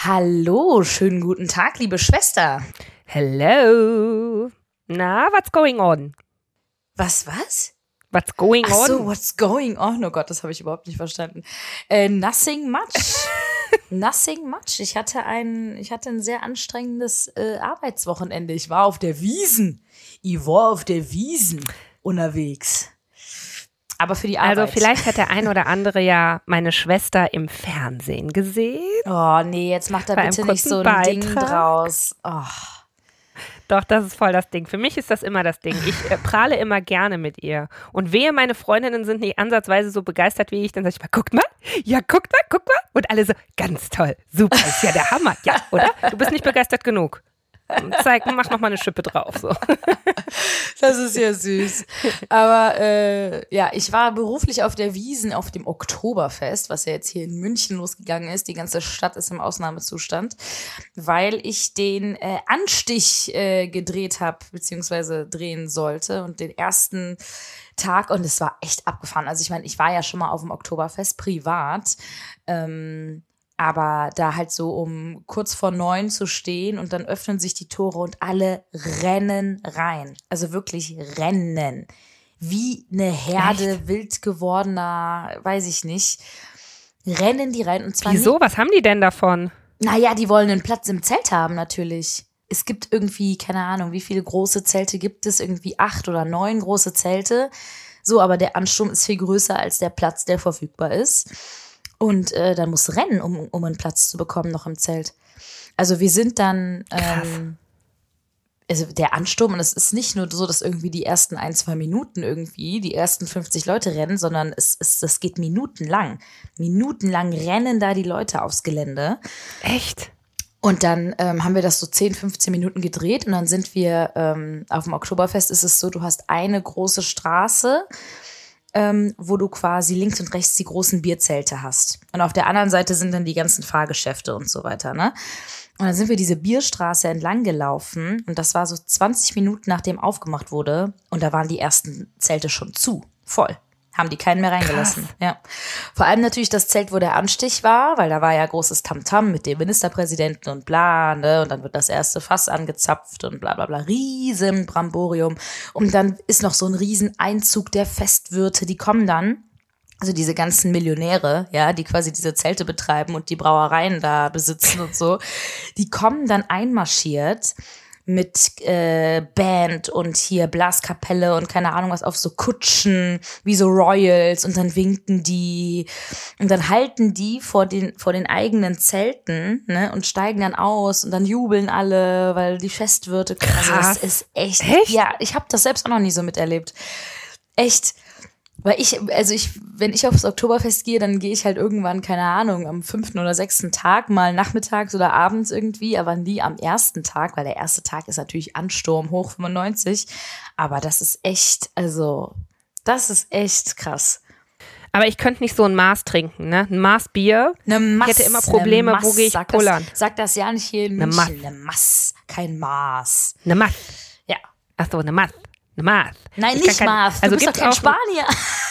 Hallo, schönen guten Tag, liebe Schwester. Hello. Na, what's going on? Was? What's going on? Ach so, what's going on? Oh Gott, das habe ich überhaupt nicht verstanden. Nothing much. Nothing much. Ich hatte ein sehr anstrengendes Arbeitswochenende. Ich war auf der Wiesn. Unterwegs. Aber für die Arbeit. Also vielleicht hat der ein oder andere ja meine Schwester im Fernsehen gesehen. Oh nee, jetzt macht er bitte nicht so ein Ding draus. Oh. Doch, das ist voll das Ding. Für mich ist das immer das Ding. Ich prahle immer gerne mit ihr. Und wehe, meine Freundinnen sind nicht ansatzweise so begeistert wie ich. Dann sage ich mal, guck mal. Und alle so, ganz toll, super, ist ja der Hammer. Ja, oder? Du bist nicht begeistert genug. Mach noch mal eine Schippe drauf. So. Das ist ja süß. Aber ich war beruflich auf der Wiesn, auf dem Oktoberfest, was ja jetzt hier in München losgegangen ist. Die ganze Stadt ist im Ausnahmezustand, weil ich den Anstich gedreht habe, beziehungsweise drehen sollte und den ersten Tag, und es war echt abgefahren. Also ich meine, ich war ja schon mal auf dem Oktoberfest privat, aber da halt so um kurz vor 9 zu stehen und dann öffnen sich die Tore und alle rennen rein. Also wirklich rennen. Wie eine Herde wild gewordener, weiß ich nicht, rennen die rein. Und zwar Wieso? Was haben die denn davon? Naja, die wollen einen Platz im Zelt haben natürlich. Es gibt irgendwie, keine Ahnung, wie viele große Zelte gibt es? Irgendwie 8 oder 9 große Zelte. So, aber der Ansturm ist viel größer als der Platz, der verfügbar ist. Und dann musst du rennen, um einen Platz zu bekommen noch im Zelt. Also wir sind dann, also der Ansturm, und es ist nicht nur so, dass irgendwie die ersten 1-2 Minuten irgendwie die ersten 50 Leute rennen, sondern das geht minutenlang. Minutenlang rennen da die Leute aufs Gelände. Echt? Und dann haben wir das so 10-15 Minuten gedreht und dann sind wir auf dem Oktoberfest ist es so, du hast eine große Straße, wo du quasi links und rechts die großen Bierzelte hast. Und auf der anderen Seite sind dann die ganzen Fahrgeschäfte und so weiter, ne? Und dann sind wir diese Bierstraße entlang gelaufen und das war so 20 Minuten, nachdem aufgemacht wurde und da waren die ersten Zelte schon zu, voll. Haben die keinen mehr reingelassen. Krass. Ja. Vor allem natürlich das Zelt, wo der Anstich war, weil da war ja großes Tamtam mit dem Ministerpräsidenten und bla, ne? Und dann wird das erste Fass angezapft und bla bla bla. Riesen Bramborium. Und dann ist noch so ein Rieseneinzug der Festwirte, die kommen dann, also diese ganzen Millionäre, ja, die quasi diese Zelte betreiben und die Brauereien da besitzen und so, die kommen dann einmarschiert mit Band und hier Blaskapelle und keine Ahnung was auf so Kutschen, wie so Royals, und dann winken die und dann halten die vor den eigenen Zelten, ne, und steigen dann aus und dann jubeln alle, weil die Festwirte kommen. Also das ist echt? Ja, ich habe das selbst auch noch nie so miterlebt. Echt. Weil wenn ich aufs Oktoberfest gehe, dann gehe ich halt irgendwann, keine Ahnung, am 5. oder 6. Tag, mal nachmittags oder abends irgendwie, aber nie am ersten Tag, weil der erste Tag ist natürlich Ansturm, hoch 95. Aber das ist echt krass. Aber ich könnte nicht so ein Maß trinken, ne? Ein Maß Bier. Ich hätte immer Probleme, wo gehe ich pullern. Sag das ja nicht hier in München. Eine Maß, kein Maß. Eine Maß. Ja. Ach so, eine Maß. Eine Maß. Nein, nicht Maß. Du bist doch kein Spanier.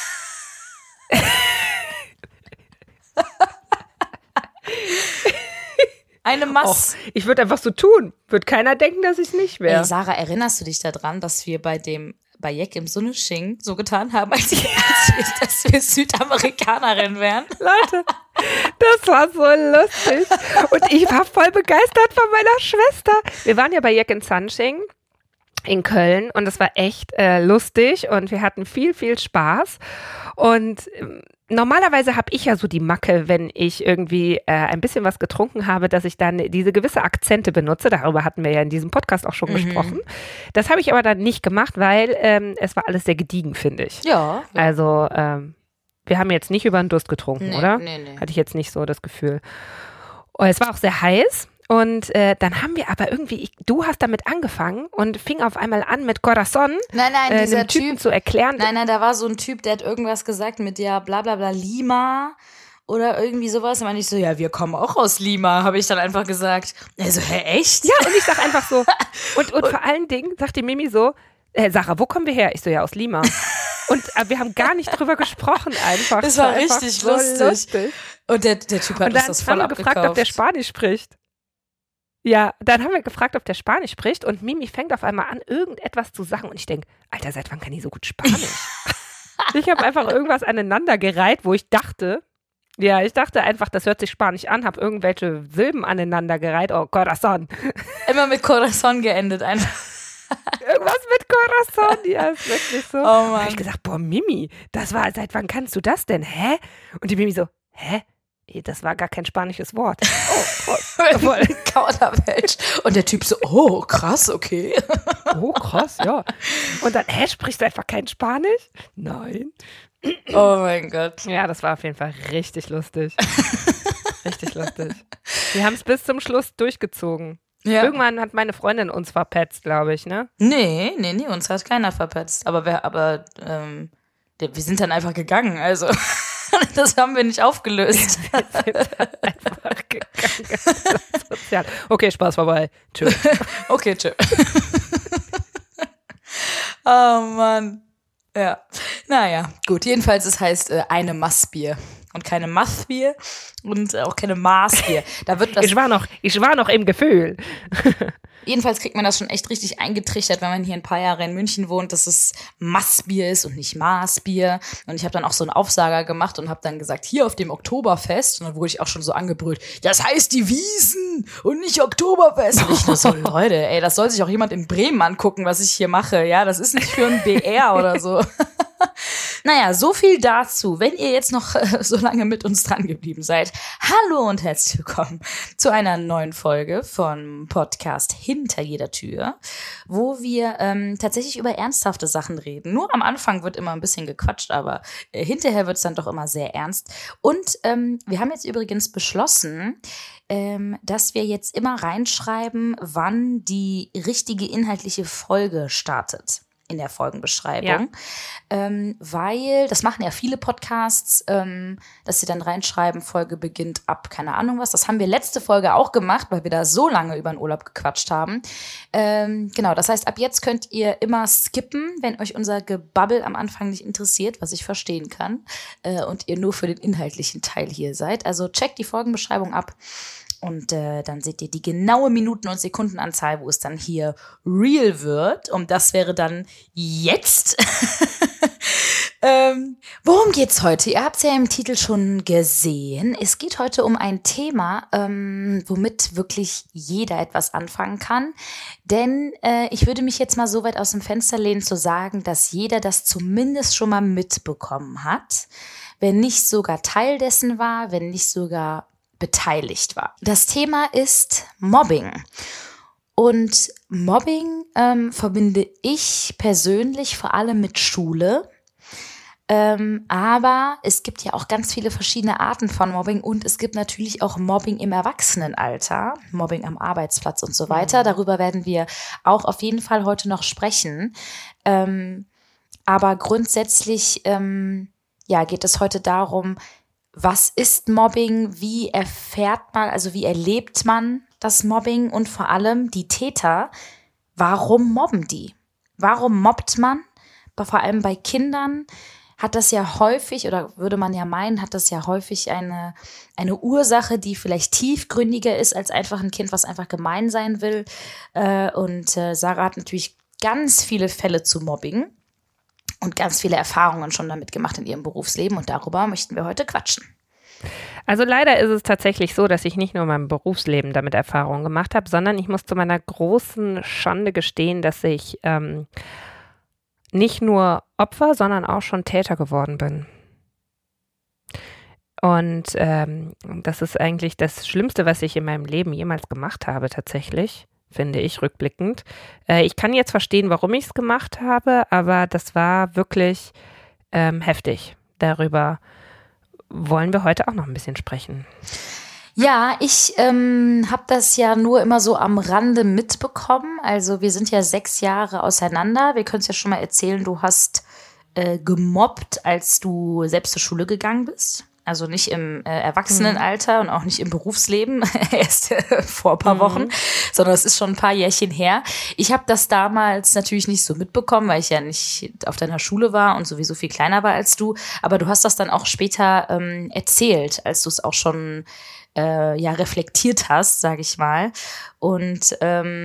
Eine Maß. Oh, ich würde einfach so tun. Wird keiner denken, dass ich nicht wäre. Ey, Sarah, erinnerst du dich daran, dass wir bei Jack im Sunnesching so getan haben, als wir Südamerikanerin wären? Leute, das war so lustig. Und ich war voll begeistert von meiner Schwester. Wir waren ja bei Jack im Sunshing in Köln und es war echt lustig und wir hatten viel, viel Spaß. Und normalerweise habe ich ja so die Macke, wenn ich irgendwie ein bisschen was getrunken habe, dass ich dann diese gewisse Akzente benutze. Darüber hatten wir ja in diesem Podcast auch schon gesprochen. Das habe ich aber dann nicht gemacht, weil es war alles sehr gediegen, finde ich. Ja. Also wir haben jetzt nicht über den Durst getrunken, oder? Nee. Hatte ich jetzt nicht so das Gefühl. Und es war auch sehr heiß. Und dann haben wir aber irgendwie, du hast damit angefangen und fing auf einmal an mit Corazon, dieser Typen zu erklären. Nein, da war so ein Typ, der hat irgendwas gesagt mit ja bla bla bla Lima oder irgendwie sowas. Und ich so, ja, wir kommen auch aus Lima, habe ich dann einfach gesagt. Er so, hä, echt? Ja, und ich sag einfach so, und vor allen Dingen sagt die Mimi so, Sarah, wo kommen wir her? Ich so, ja, aus Lima. Und wir haben gar nicht drüber gesprochen einfach. Das war richtig lustig. Und der Typ hat uns das voll abgekauft. Und dann haben wir gefragt, ob der Spanisch spricht. Ja, dann haben wir gefragt, ob der Spanisch spricht und Mimi fängt auf einmal an, irgendetwas zu sagen und ich denke, Alter, seit wann kann die so gut Spanisch? Ich habe einfach irgendwas aneinandergereiht, wo ich dachte einfach, das hört sich Spanisch an, habe irgendwelche Silben aneinandergereiht, oh, Corazon. Immer mit Corazon geendet einfach. Irgendwas mit Corazon, ja, ist wirklich so. Oh Da habe Mann. ich gesagt, boah, Mimi, seit wann kannst du das denn, hä? Und die Mimi so, hä? Das war gar kein spanisches Wort. Oh, voll. Kauderwelsch. Und der Typ so, oh, krass, okay. Oh, krass, ja. Und dann, sprichst du einfach kein Spanisch? Nein. Oh mein Gott. Ja, das war auf jeden Fall richtig lustig. Richtig lustig. Wir haben es bis zum Schluss durchgezogen. Ja. Irgendwann hat meine Freundin uns verpetzt, glaube ich, ne? Nee, uns hat keiner verpetzt. Aber wir sind dann einfach gegangen, also das haben wir nicht aufgelöst. Wir sind einfach gegangen. Sozial. Okay, Spaß vorbei. Tschüss. Okay, tschö. Oh Mann. Ja. Naja, gut. Jedenfalls, es heißt eine Maßbier und keine Maßbier und auch keine Maßbier. Da wird das. Ich war noch im Gefühl. Jedenfalls kriegt man das schon echt richtig eingetrichtert, wenn man hier ein paar Jahre in München wohnt, dass es Maßbier ist und nicht Maßbier. Und ich habe dann auch so einen Aufsager gemacht und habe dann gesagt, hier auf dem Oktoberfest. Und dann wurde ich auch schon so angebrüllt, das heißt die Wiesn und nicht Oktoberfest. Und ich nur so, Leute, ey, das soll sich auch jemand in Bremen angucken, was ich hier mache. Ja, das ist nicht für ein BR oder so. Naja, so viel dazu. Wenn ihr jetzt noch so lange mit uns dran geblieben seid, hallo und herzlich willkommen zu einer neuen Folge vom Podcast Hinter jeder Tür, wo wir tatsächlich über ernsthafte Sachen reden. Nur am Anfang wird immer ein bisschen gequatscht, aber hinterher wird es dann doch immer sehr ernst. Und wir haben jetzt übrigens beschlossen, dass wir jetzt immer reinschreiben, wann die richtige inhaltliche Folge startet in der Folgenbeschreibung, weil, das machen ja viele Podcasts, dass sie dann reinschreiben, Folge beginnt ab, keine Ahnung was. Das haben wir letzte Folge auch gemacht, weil wir da so lange über den Urlaub gequatscht haben. Genau, das heißt, ab jetzt könnt ihr immer skippen, wenn euch unser Gebabbel am Anfang nicht interessiert, was ich verstehen kann, und ihr nur für den inhaltlichen Teil hier seid. Also checkt die Folgenbeschreibung ab. Und dann seht ihr die genaue Minuten- und Sekundenanzahl, wo es dann hier real wird. Und das wäre dann jetzt. Worum geht's heute? Ihr habt es ja im Titel schon gesehen. Es geht heute um ein Thema, womit wirklich jeder etwas anfangen kann. Denn ich würde mich jetzt mal so weit aus dem Fenster lehnen, zu sagen, dass jeder das zumindest schon mal mitbekommen hat. Wenn nicht sogar Teil dessen war, wenn nicht sogar beteiligt war. Das Thema ist Mobbing. Und Mobbing verbinde ich persönlich vor allem mit Schule. Aber es gibt ja auch ganz viele verschiedene Arten von Mobbing und es gibt natürlich auch Mobbing im Erwachsenenalter, Mobbing am Arbeitsplatz und so weiter. Darüber werden wir auch auf jeden Fall heute noch sprechen. Aber grundsätzlich geht es heute darum, was ist Mobbing, wie erfährt man, also wie erlebt man das Mobbing und vor allem die Täter, warum mobben die? Warum mobbt man? Vor allem bei Kindern hat das ja häufig, oder würde man ja meinen, hat das ja häufig eine Ursache, die vielleicht tiefgründiger ist als einfach ein Kind, was einfach gemein sein will. Und Sarah hat natürlich ganz viele Fälle zu Mobbing und ganz viele Erfahrungen schon damit gemacht in ihrem Berufsleben und darüber möchten wir heute quatschen. Also leider ist es tatsächlich so, dass ich nicht nur in meinem Berufsleben damit Erfahrungen gemacht habe, sondern ich muss zu meiner großen Schande gestehen, dass ich nicht nur Opfer, sondern auch schon Täter geworden bin. Und das ist eigentlich das Schlimmste, was ich in meinem Leben jemals gemacht habe, tatsächlich, finde ich, rückblickend. Ich kann jetzt verstehen, warum ich es gemacht habe, aber das war wirklich heftig. Darüber wollen wir heute auch noch ein bisschen sprechen. Ja, ich habe das ja nur immer so am Rande mitbekommen. Also wir sind ja 6 Jahre auseinander. Wir können es ja schon mal erzählen, du hast gemobbt, als du selbst zur Schule gegangen bist. Also nicht im Erwachsenenalter und auch nicht im Berufsleben, erst vor ein paar Wochen, sondern es ist schon ein paar Jährchen her. Ich habe das damals natürlich nicht so mitbekommen, weil ich ja nicht auf deiner Schule war und sowieso viel kleiner war als du. Aber du hast das dann auch später erzählt, als du es auch schon reflektiert hast, sage ich mal. Und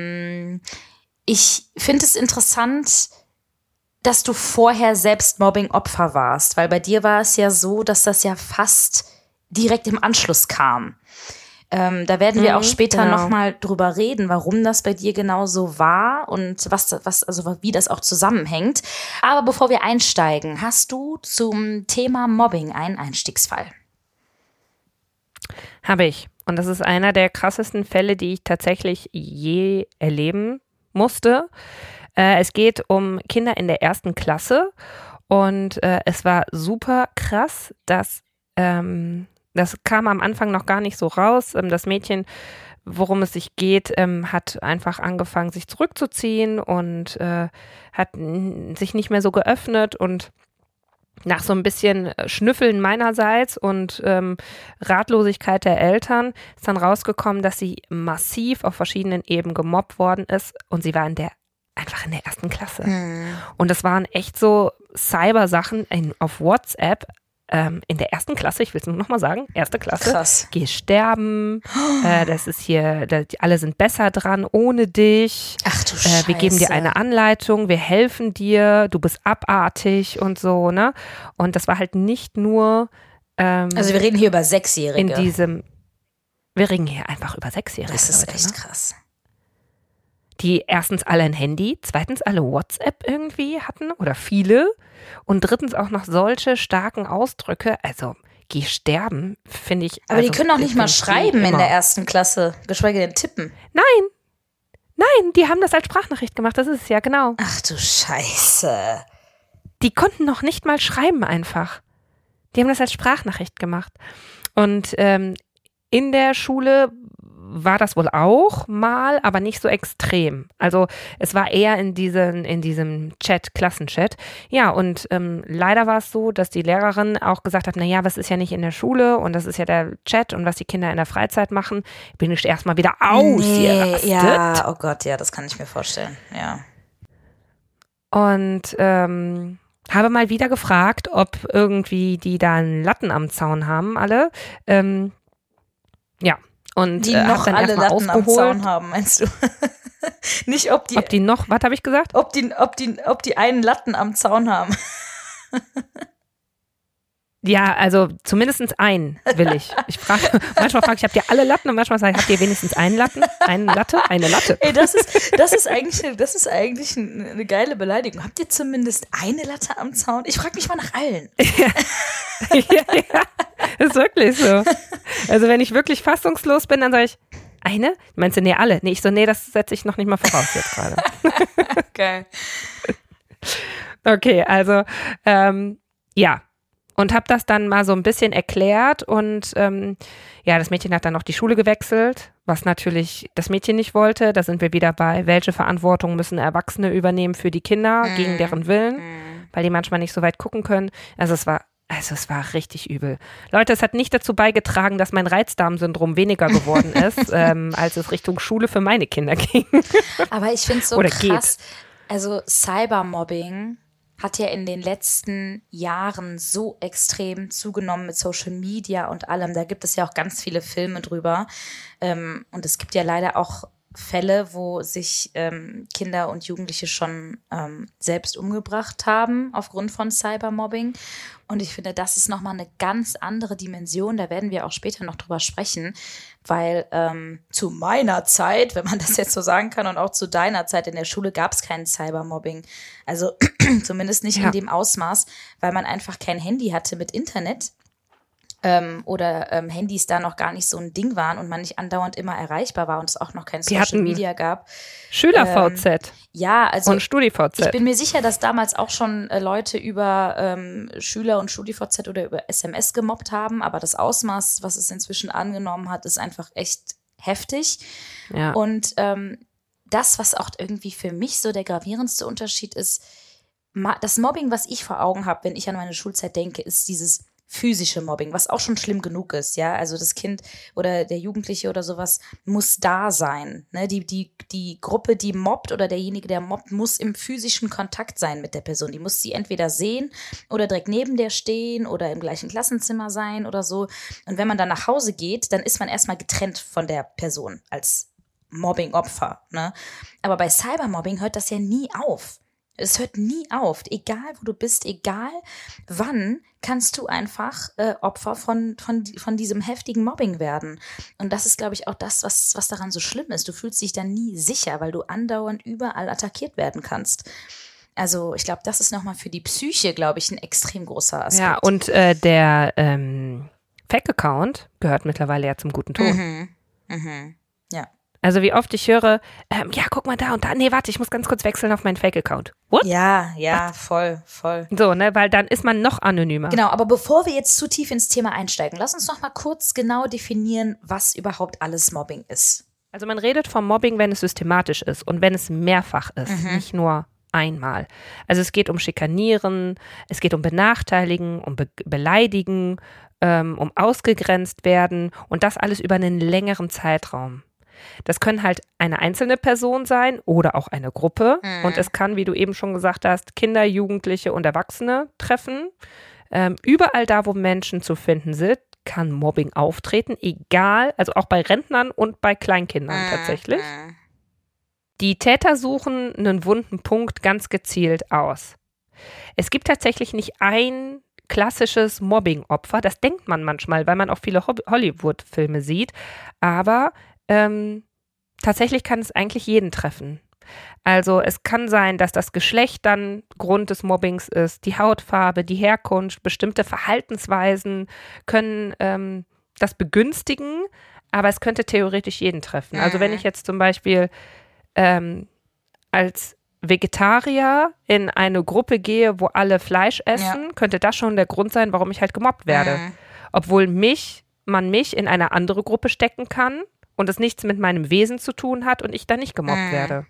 ich finde es interessant, dass du vorher selbst Mobbing-Opfer warst, weil bei dir war es ja so, dass das ja fast direkt im Anschluss kam. Da werden wir auch später nochmal drüber reden, warum das bei dir genau so war und wie das auch zusammenhängt. Aber bevor wir einsteigen, hast du zum Thema Mobbing einen Einstiegsfall? Habe ich. Und das ist einer der krassesten Fälle, die ich tatsächlich je erleben musste. Es geht um Kinder in der 1. Klasse und es war super krass, dass das kam am Anfang noch gar nicht so raus. Das Mädchen, worum es sich geht, hat einfach angefangen, sich zurückzuziehen und hat sich nicht mehr so geöffnet. Und nach so ein bisschen Schnüffeln meinerseits und Ratlosigkeit der Eltern ist dann rausgekommen, dass sie massiv auf verschiedenen Ebenen gemobbt worden ist. Und sie war einfach in der 1. Klasse. Und das waren echt so Cyber-Sachen auf WhatsApp. In der 1. Klasse, ich will es nur noch mal sagen, 1. Klasse, krass. Geh sterben, das ist hier, alle sind besser dran ohne dich. Ach du Scheiße. Wir geben dir eine Anleitung, wir helfen dir, du bist abartig und so, ne? Und das war halt nicht nur also wir reden hier über 6-Jährige. Wir reden hier einfach über 6-Jährige. Das ist Leute, echt ne? krass. Die erstens alle ein Handy, zweitens alle WhatsApp irgendwie hatten oder viele und drittens auch noch solche starken Ausdrücke, also geh sterben, finde ich. Aber die können auch nicht mal schreiben in der 1. Klasse, geschweige denn tippen. Nein, die haben das als Sprachnachricht gemacht, das ist es ja, genau. Ach du Scheiße. Die konnten noch nicht mal schreiben einfach. Die haben das als Sprachnachricht gemacht. Und in der Schule war das wohl auch mal, aber nicht so extrem. Also es war eher in diesem Chat, Klassenchat. Ja, und leider war es so, dass die Lehrerin auch gesagt hat, naja, was ist ja nicht in der Schule und das ist ja der Chat und was die Kinder in der Freizeit machen, bin ich erstmal wieder ausgerastet. Ja, oh Gott, ja, das kann ich mir vorstellen, ja. Und habe mal wieder gefragt, ob irgendwie die da einen Latten am Zaun haben, alle. Ja. Und die noch dann alle Latten ausgeholt. am Zaun haben, meinst du? Nicht, ob die noch, was habe ich gesagt? Ob die einen Latten am Zaun haben. Ja, also zumindest einen will ich. Manchmal frage ich, habt ihr alle Latten? Und manchmal sage ich, habt ihr wenigstens einen Latten? Eine Latte? Ey, das ist eigentlich eine geile Beleidigung. Habt ihr zumindest eine Latte am Zaun? Ich frage mich mal nach allen. Ja, ist wirklich so. Also wenn ich wirklich fassungslos bin, dann sage ich, eine? Meinst du, nee, alle? Nee, ich so, nee, das setze ich noch nicht mal voraus jetzt gerade. Geil. Okay, also, ja. Und habe das dann mal so ein bisschen erklärt und das Mädchen hat dann noch die Schule gewechselt, was natürlich das Mädchen nicht wollte. Da sind wir wieder bei, welche Verantwortung müssen Erwachsene übernehmen für die Kinder gegen deren Willen, weil die manchmal nicht so weit gucken können. Also es war richtig übel. Leute, es hat nicht dazu beigetragen, dass mein Reizdarmsyndrom weniger geworden ist, als es Richtung Schule für meine Kinder ging. Aber ich finde es so Oder krass. Geht. Also Cybermobbing hat ja in den letzten Jahren so extrem zugenommen mit Social Media und allem. Da gibt es ja auch ganz viele Filme drüber. Und es gibt ja leider auch Fälle, wo sich Kinder und Jugendliche schon selbst umgebracht haben aufgrund von Cybermobbing. Und ich finde, das ist nochmal eine ganz andere Dimension. Da werden wir auch später noch drüber sprechen, weil zu meiner Zeit, wenn man das jetzt so sagen kann, und auch zu deiner Zeit in der Schule gab es kein Cybermobbing. Also zumindest nicht in dem Ausmaß, weil man einfach kein Handy hatte mit Internet. Oder Handys da noch gar nicht so ein Ding waren und man nicht andauernd immer erreichbar war und es auch noch kein Social Media gab. Schüler-VZ. Ja, also und Studi-VZ. Ich bin mir sicher, dass damals auch schon Leute über Schüler- und Studi-VZ oder über SMS gemobbt haben, aber das Ausmaß, was es inzwischen angenommen hat, ist einfach echt heftig. Ja. Und das, was auch irgendwie für mich so der gravierendste Unterschied ist, das Mobbing, was ich vor Augen habe, wenn ich an meine Schulzeit denke, ist dieses physische Mobbing, was auch schon schlimm genug ist, ja. Also das Kind oder der Jugendliche oder sowas muss da sein. Ne? Die Gruppe, die mobbt oder derjenige, der mobbt, muss im physischen Kontakt sein mit der Person. Die muss sie entweder sehen oder direkt neben der stehen oder im gleichen Klassenzimmer sein oder so. Und wenn man dann nach Hause geht, dann ist man erstmal getrennt von der Person als Mobbing-Opfer. Ne? Aber bei Cybermobbing hört das ja nie auf. Es hört nie auf. Egal, wo du bist, egal wann, kannst du einfach Opfer von diesem heftigen Mobbing werden. Und das ist, glaube ich, auch das, was daran so schlimm ist. Du fühlst dich dann nie sicher, weil du andauernd überall attackiert werden kannst. Also ich glaube, das ist nochmal für die Psyche, glaube ich, ein extrem großer Aspekt. Ja, und der Fake-Account gehört mittlerweile ja zum guten Ton. Ja. Also wie oft ich höre, ja, guck mal da und da, nee, warte, ich muss ganz kurz wechseln auf meinen Fake-Account. What? Ja, voll. So, ne, weil dann ist man noch anonymer. Genau, aber bevor wir jetzt zu tief ins Thema einsteigen, lass uns noch mal kurz genau definieren, was überhaupt alles Mobbing ist. Also man redet vom Mobbing, wenn es systematisch ist und wenn es mehrfach ist, nicht nur einmal. Also es geht um Schikanieren, es geht um Benachteiligen, um Beleidigen, um ausgegrenzt werden und das alles über einen längeren Zeitraum. Das können halt eine einzelne Person sein oder auch eine Gruppe. Und es kann, wie du eben schon gesagt hast, Kinder, Jugendliche und Erwachsene treffen. Überall da, wo Menschen zu finden sind, kann Mobbing auftreten, egal, also auch bei Rentnern und bei Kleinkindern tatsächlich. Die Täter suchen einen wunden Punkt ganz gezielt aus. Es gibt tatsächlich nicht ein klassisches Mobbing-Opfer. Das denkt man manchmal, weil man auch viele Hollywood-Filme sieht. Aber tatsächlich kann es eigentlich jeden treffen. Also es kann sein, dass das Geschlecht dann Grund des Mobbings ist, die Hautfarbe, die Herkunft, bestimmte Verhaltensweisen können das begünstigen, aber es könnte theoretisch jeden treffen. Also wenn ich jetzt zum Beispiel als Vegetarier in eine Gruppe gehe, wo alle Fleisch essen, könnte das schon der Grund sein, warum ich halt gemobbt werde. Obwohl man mich in eine andere Gruppe stecken kann und es nichts mit meinem Wesen zu tun hat und ich dann nicht gemobbt werde.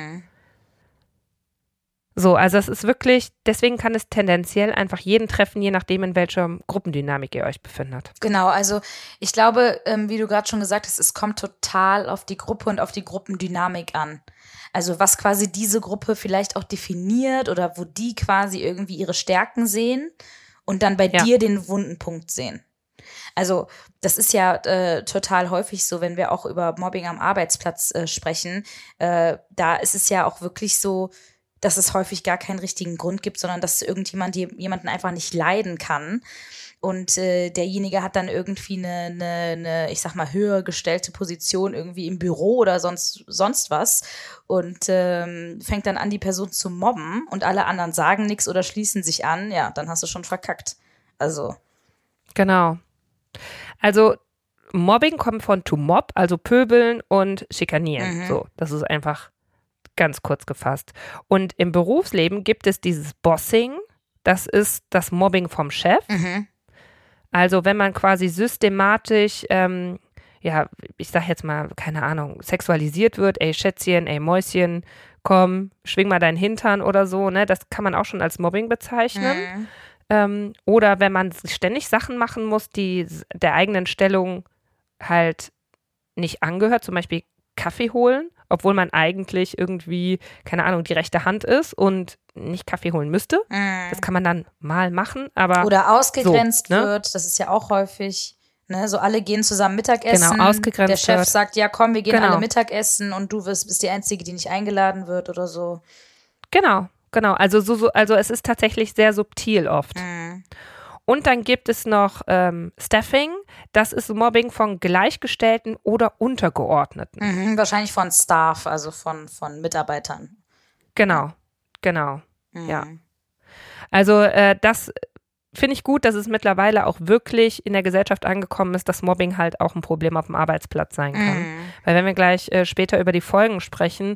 So, also es ist wirklich, deswegen kann es tendenziell einfach jeden treffen, je nachdem, in welcher Gruppendynamik ihr euch befindet. Genau, also ich glaube, wie du gerade schon gesagt hast, es kommt total auf die Gruppe und auf die Gruppendynamik an. Also was quasi diese Gruppe vielleicht auch definiert oder wo die quasi irgendwie ihre Stärken sehen und dann bei dir den wunden Punkt sehen. Also das ist ja total häufig so, wenn wir auch über Mobbing am Arbeitsplatz sprechen. Da ist es ja auch wirklich so, dass es häufig gar keinen richtigen Grund gibt, sondern dass jemanden einfach nicht leiden kann. Und derjenige hat dann irgendwie eine, ich sag mal, höher gestellte Position irgendwie im Büro oder sonst was und fängt dann an, die Person zu mobben und alle anderen sagen nichts oder schließen sich an. Ja, dann hast du schon verkackt. Also. Genau. Also Mobbing kommt von to mob, also pöbeln und schikanieren. So, das ist einfach ganz kurz gefasst. Und im Berufsleben gibt es dieses Bossing, das ist das Mobbing vom Chef. Also wenn man quasi systematisch, ich sag jetzt mal, keine Ahnung, sexualisiert wird, ey Schätzchen, ey Mäuschen, komm, schwing mal deinen Hintern oder so, ne, das kann man auch schon als Mobbing bezeichnen. Oder wenn man ständig Sachen machen muss, die der eigenen Stellung halt nicht angehört, zum Beispiel Kaffee holen, obwohl man eigentlich irgendwie, keine Ahnung, die rechte Hand ist und nicht Kaffee holen müsste. Das kann man dann mal machen, aber oder ausgegrenzt wird, das ist ja auch häufig, ne? So alle gehen zusammen Mittagessen. Genau, ausgegrenzt der Chef wird. sagt, ja komm, wir gehen alle Mittagessen und du bist die Einzige, die nicht eingeladen wird oder so. Genau. Also also es ist tatsächlich sehr subtil oft. Und dann gibt es noch Staffing. Das ist Mobbing von Gleichgestellten oder Untergeordneten. Wahrscheinlich von Staff, also von Mitarbeitern. Genau. Ja. Also das finde ich gut, dass es mittlerweile auch wirklich in der Gesellschaft angekommen ist, dass Mobbing halt auch ein Problem auf dem Arbeitsplatz sein kann. Weil wenn wir gleich später über die Folgen sprechen,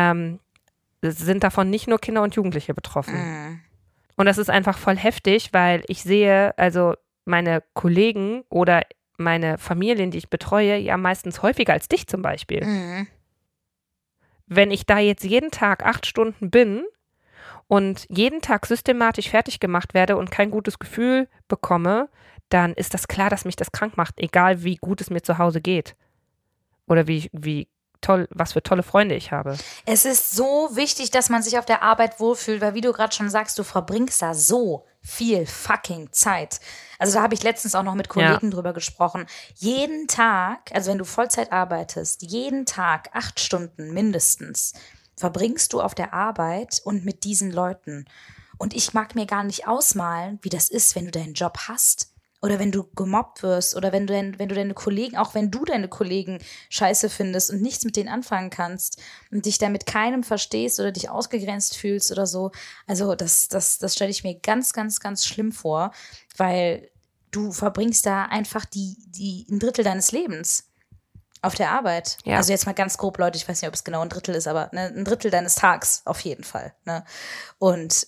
sind davon nicht nur Kinder und Jugendliche betroffen. Und das ist einfach voll heftig, weil ich sehe, also meine Kollegen oder meine Familien, die ich betreue, ja meistens häufiger als dich zum Beispiel. Wenn ich da jetzt jeden Tag 8 Stunden bin und jeden Tag systematisch fertig gemacht werde und kein gutes Gefühl bekomme, dann ist das klar, dass mich das krank macht, egal wie gut es mir zu Hause geht. Oder wie toll, was für tolle Freunde ich habe. Es ist so wichtig, dass man sich auf der Arbeit wohlfühlt, weil wie du gerade schon sagst, du verbringst da so viel fucking Zeit. Also da habe ich letztens auch noch mit Kollegen drüber gesprochen. Jeden Tag, also wenn du Vollzeit arbeitest, jeden Tag 8 Stunden mindestens verbringst du auf der Arbeit und mit diesen Leuten. Und ich mag mir gar nicht ausmalen, wie das ist, wenn du deinen Job hast. Oder wenn du gemobbt wirst oder wenn du deine Kollegen, auch wenn du deine Kollegen scheiße findest und nichts mit denen anfangen kannst und dich da mit keinem verstehst oder dich ausgegrenzt fühlst oder so. Also das stelle ich mir ganz, ganz, ganz schlimm vor, weil du verbringst da einfach ein Drittel deines Lebens auf der Arbeit. Ja. Also jetzt mal ganz grob, Leute, ich weiß nicht, ob es genau ein Drittel ist, aber ne, ein Drittel deines Tags auf jeden Fall. Ne? Und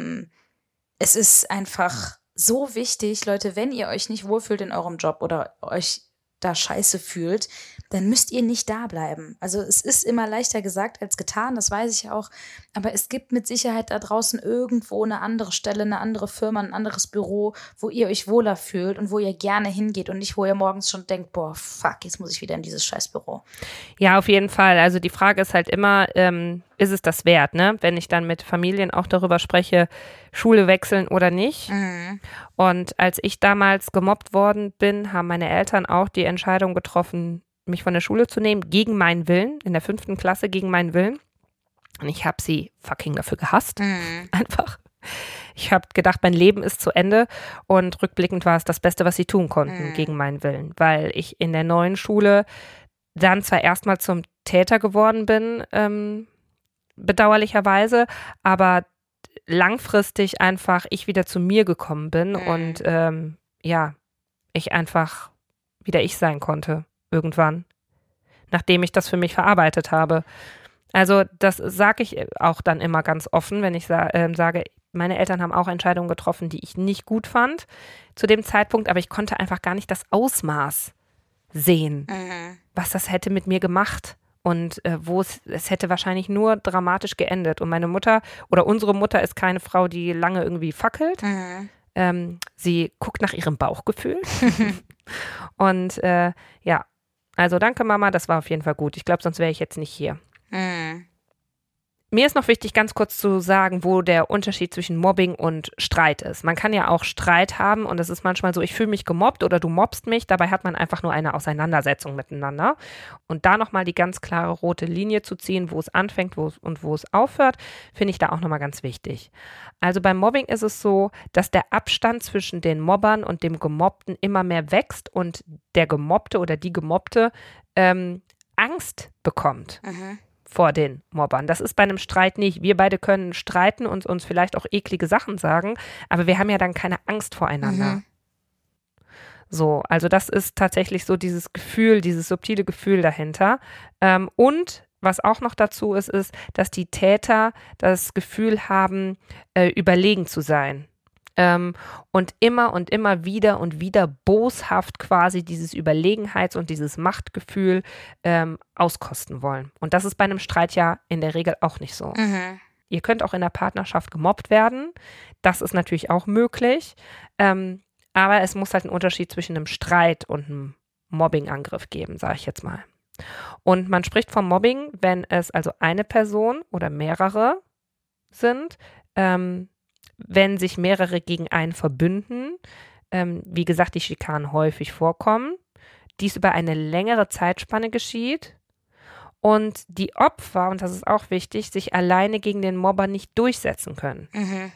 es ist einfach so wichtig, Leute, wenn ihr euch nicht wohlfühlt in eurem Job oder euch da scheiße fühlt, dann müsst ihr nicht da bleiben. Also es ist immer leichter gesagt als getan, das weiß ich auch. Aber es gibt mit Sicherheit da draußen irgendwo eine andere Stelle, eine andere Firma, ein anderes Büro, wo ihr euch wohler fühlt und wo ihr gerne hingeht und nicht, wo ihr morgens schon denkt, boah, fuck, jetzt muss ich wieder in dieses Scheißbüro. Ja, auf jeden Fall. Also die Frage ist halt immer, ist es das wert, ne? Wenn ich dann mit Familien auch darüber spreche, Schule wechseln oder nicht. Mhm. Und als ich damals gemobbt worden bin, haben meine Eltern auch die Entscheidung getroffen, mich von der Schule zu nehmen, gegen meinen Willen, in der 5. Klasse gegen meinen Willen. Und ich habe sie fucking dafür gehasst. Mhm. Einfach. Ich habe gedacht, mein Leben ist zu Ende und rückblickend war es das Beste, was sie tun konnten, gegen meinen Willen. Weil ich in der neuen Schule dann zwar erstmal zum Täter geworden bin, bedauerlicherweise, aber langfristig einfach ich wieder zu mir gekommen bin und ich einfach wieder ich sein konnte irgendwann, nachdem ich das für mich verarbeitet habe. Also das sage ich auch dann immer ganz offen, wenn ich sage, meine Eltern haben auch Entscheidungen getroffen, die ich nicht gut fand zu dem Zeitpunkt, aber ich konnte einfach gar nicht das Ausmaß sehen, was das hätte mit mir gemacht. Und es hätte wahrscheinlich nur dramatisch geendet. Und meine Mutter oder unsere Mutter ist keine Frau, die lange irgendwie fackelt. Mhm. Sie guckt nach ihrem Bauchgefühl. Und also danke Mama, das war auf jeden Fall gut. Ich glaube, sonst wäre ich jetzt nicht hier. Mhm. Mir ist noch wichtig, ganz kurz zu sagen, wo der Unterschied zwischen Mobbing und Streit ist. Man kann ja auch Streit haben und es ist manchmal so, ich fühle mich gemobbt oder du mobbst mich. Dabei hat man einfach nur eine Auseinandersetzung miteinander. Und da nochmal die ganz klare rote Linie zu ziehen, wo es anfängt und wo es aufhört, finde ich da auch nochmal ganz wichtig. Also beim Mobbing ist es so, dass der Abstand zwischen den Mobbern und dem Gemobbten immer mehr wächst und der Gemobbte oder die Gemobbte Angst bekommt. Mhm. Vor den Mobbern. Das ist bei einem Streit nicht. Wir beide können streiten und uns vielleicht auch eklige Sachen sagen, aber wir haben ja dann keine Angst voreinander. Mhm. So, also das ist tatsächlich so dieses Gefühl, dieses subtile Gefühl dahinter. Und was auch noch dazu ist, dass die Täter das Gefühl haben, überlegen zu sein. Und immer wieder boshaft quasi dieses Überlegenheits- und dieses Machtgefühl auskosten wollen. Und das ist bei einem Streit ja in der Regel auch nicht so. Mhm. Ihr könnt auch in der Partnerschaft gemobbt werden. Das ist natürlich auch möglich. Aber es muss halt einen Unterschied zwischen einem Streit und einem Mobbingangriff geben, sage ich jetzt mal. Und man spricht vom Mobbing, wenn es also eine Person oder mehrere sind, wenn sich mehrere gegen einen verbünden, wie gesagt, die Schikanen häufig vorkommen, dies über eine längere Zeitspanne geschieht und die Opfer, und das ist auch wichtig, sich alleine gegen den Mobber nicht durchsetzen können. Mhm.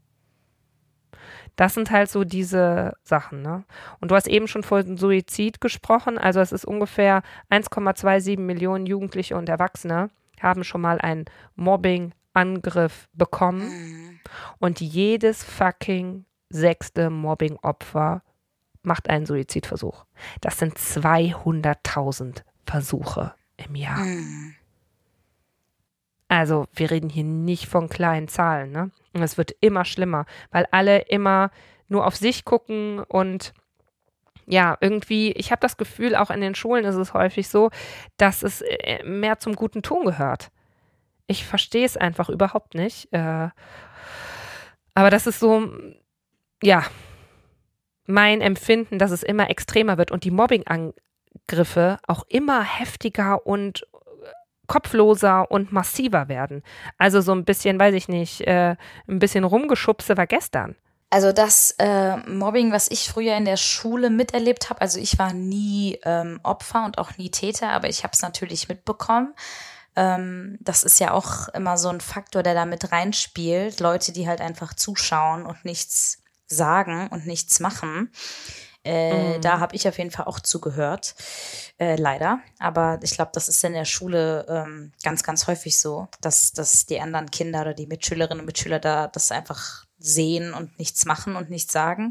Das sind halt so diese Sachen, ne? Und du hast eben schon von Suizid gesprochen, also es ist ungefähr 1,27 Millionen Jugendliche und Erwachsene haben schon mal einen Mobbing-Angriff bekommen und jedes fucking 6. Mobbing-Opfer macht einen Suizidversuch. Das sind 200.000 Versuche im Jahr. Also wir reden hier nicht von kleinen Zahlen, ne? Und es wird immer schlimmer, weil alle immer nur auf sich gucken und ja, irgendwie, ich habe das Gefühl, auch in den Schulen ist es häufig so, dass es mehr zum guten Ton gehört. Ich verstehe es einfach überhaupt nicht. Aber das ist so, ja, mein Empfinden, dass es immer extremer wird und die Mobbing-Angriffe auch immer heftiger und kopfloser und massiver werden. Also so ein bisschen, weiß ich nicht, ein bisschen Rumgeschubse war gestern. Also das Mobbing, was ich früher in der Schule miterlebt habe, also ich war nie Opfer und auch nie Täter, aber ich habe es natürlich mitbekommen. Das ist ja auch immer so ein Faktor, der da mit reinspielt. Leute, die halt einfach zuschauen und nichts sagen und nichts machen. Da habe ich auf jeden Fall auch zugehört, leider. Aber ich glaube, das ist in der Schule ganz, ganz häufig so, dass die anderen Kinder oder die Mitschülerinnen und Mitschüler da das einfach sehen und nichts machen und nichts sagen.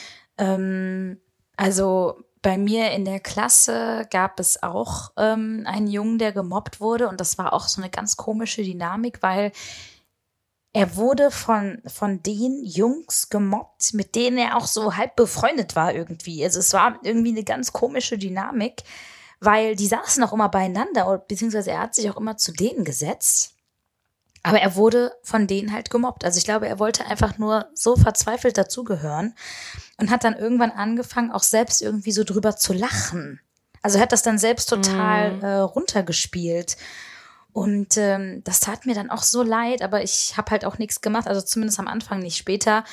Also bei mir in der Klasse gab es auch einen Jungen, der gemobbt wurde. Und das war auch so eine ganz komische Dynamik, weil er wurde von den Jungs gemobbt, mit denen er auch so halb befreundet war irgendwie. Also es war irgendwie eine ganz komische Dynamik, weil die saßen auch immer beieinander, beziehungsweise er hat sich auch immer zu denen gesetzt. Aber er wurde von denen halt gemobbt. Also ich glaube, er wollte einfach nur so verzweifelt dazugehören und hat dann irgendwann angefangen, auch selbst irgendwie so drüber zu lachen. Also er hat das dann selbst total runtergespielt. Und das tat mir dann auch so leid, aber ich habe halt auch nichts gemacht, also zumindest am Anfang nicht. Später,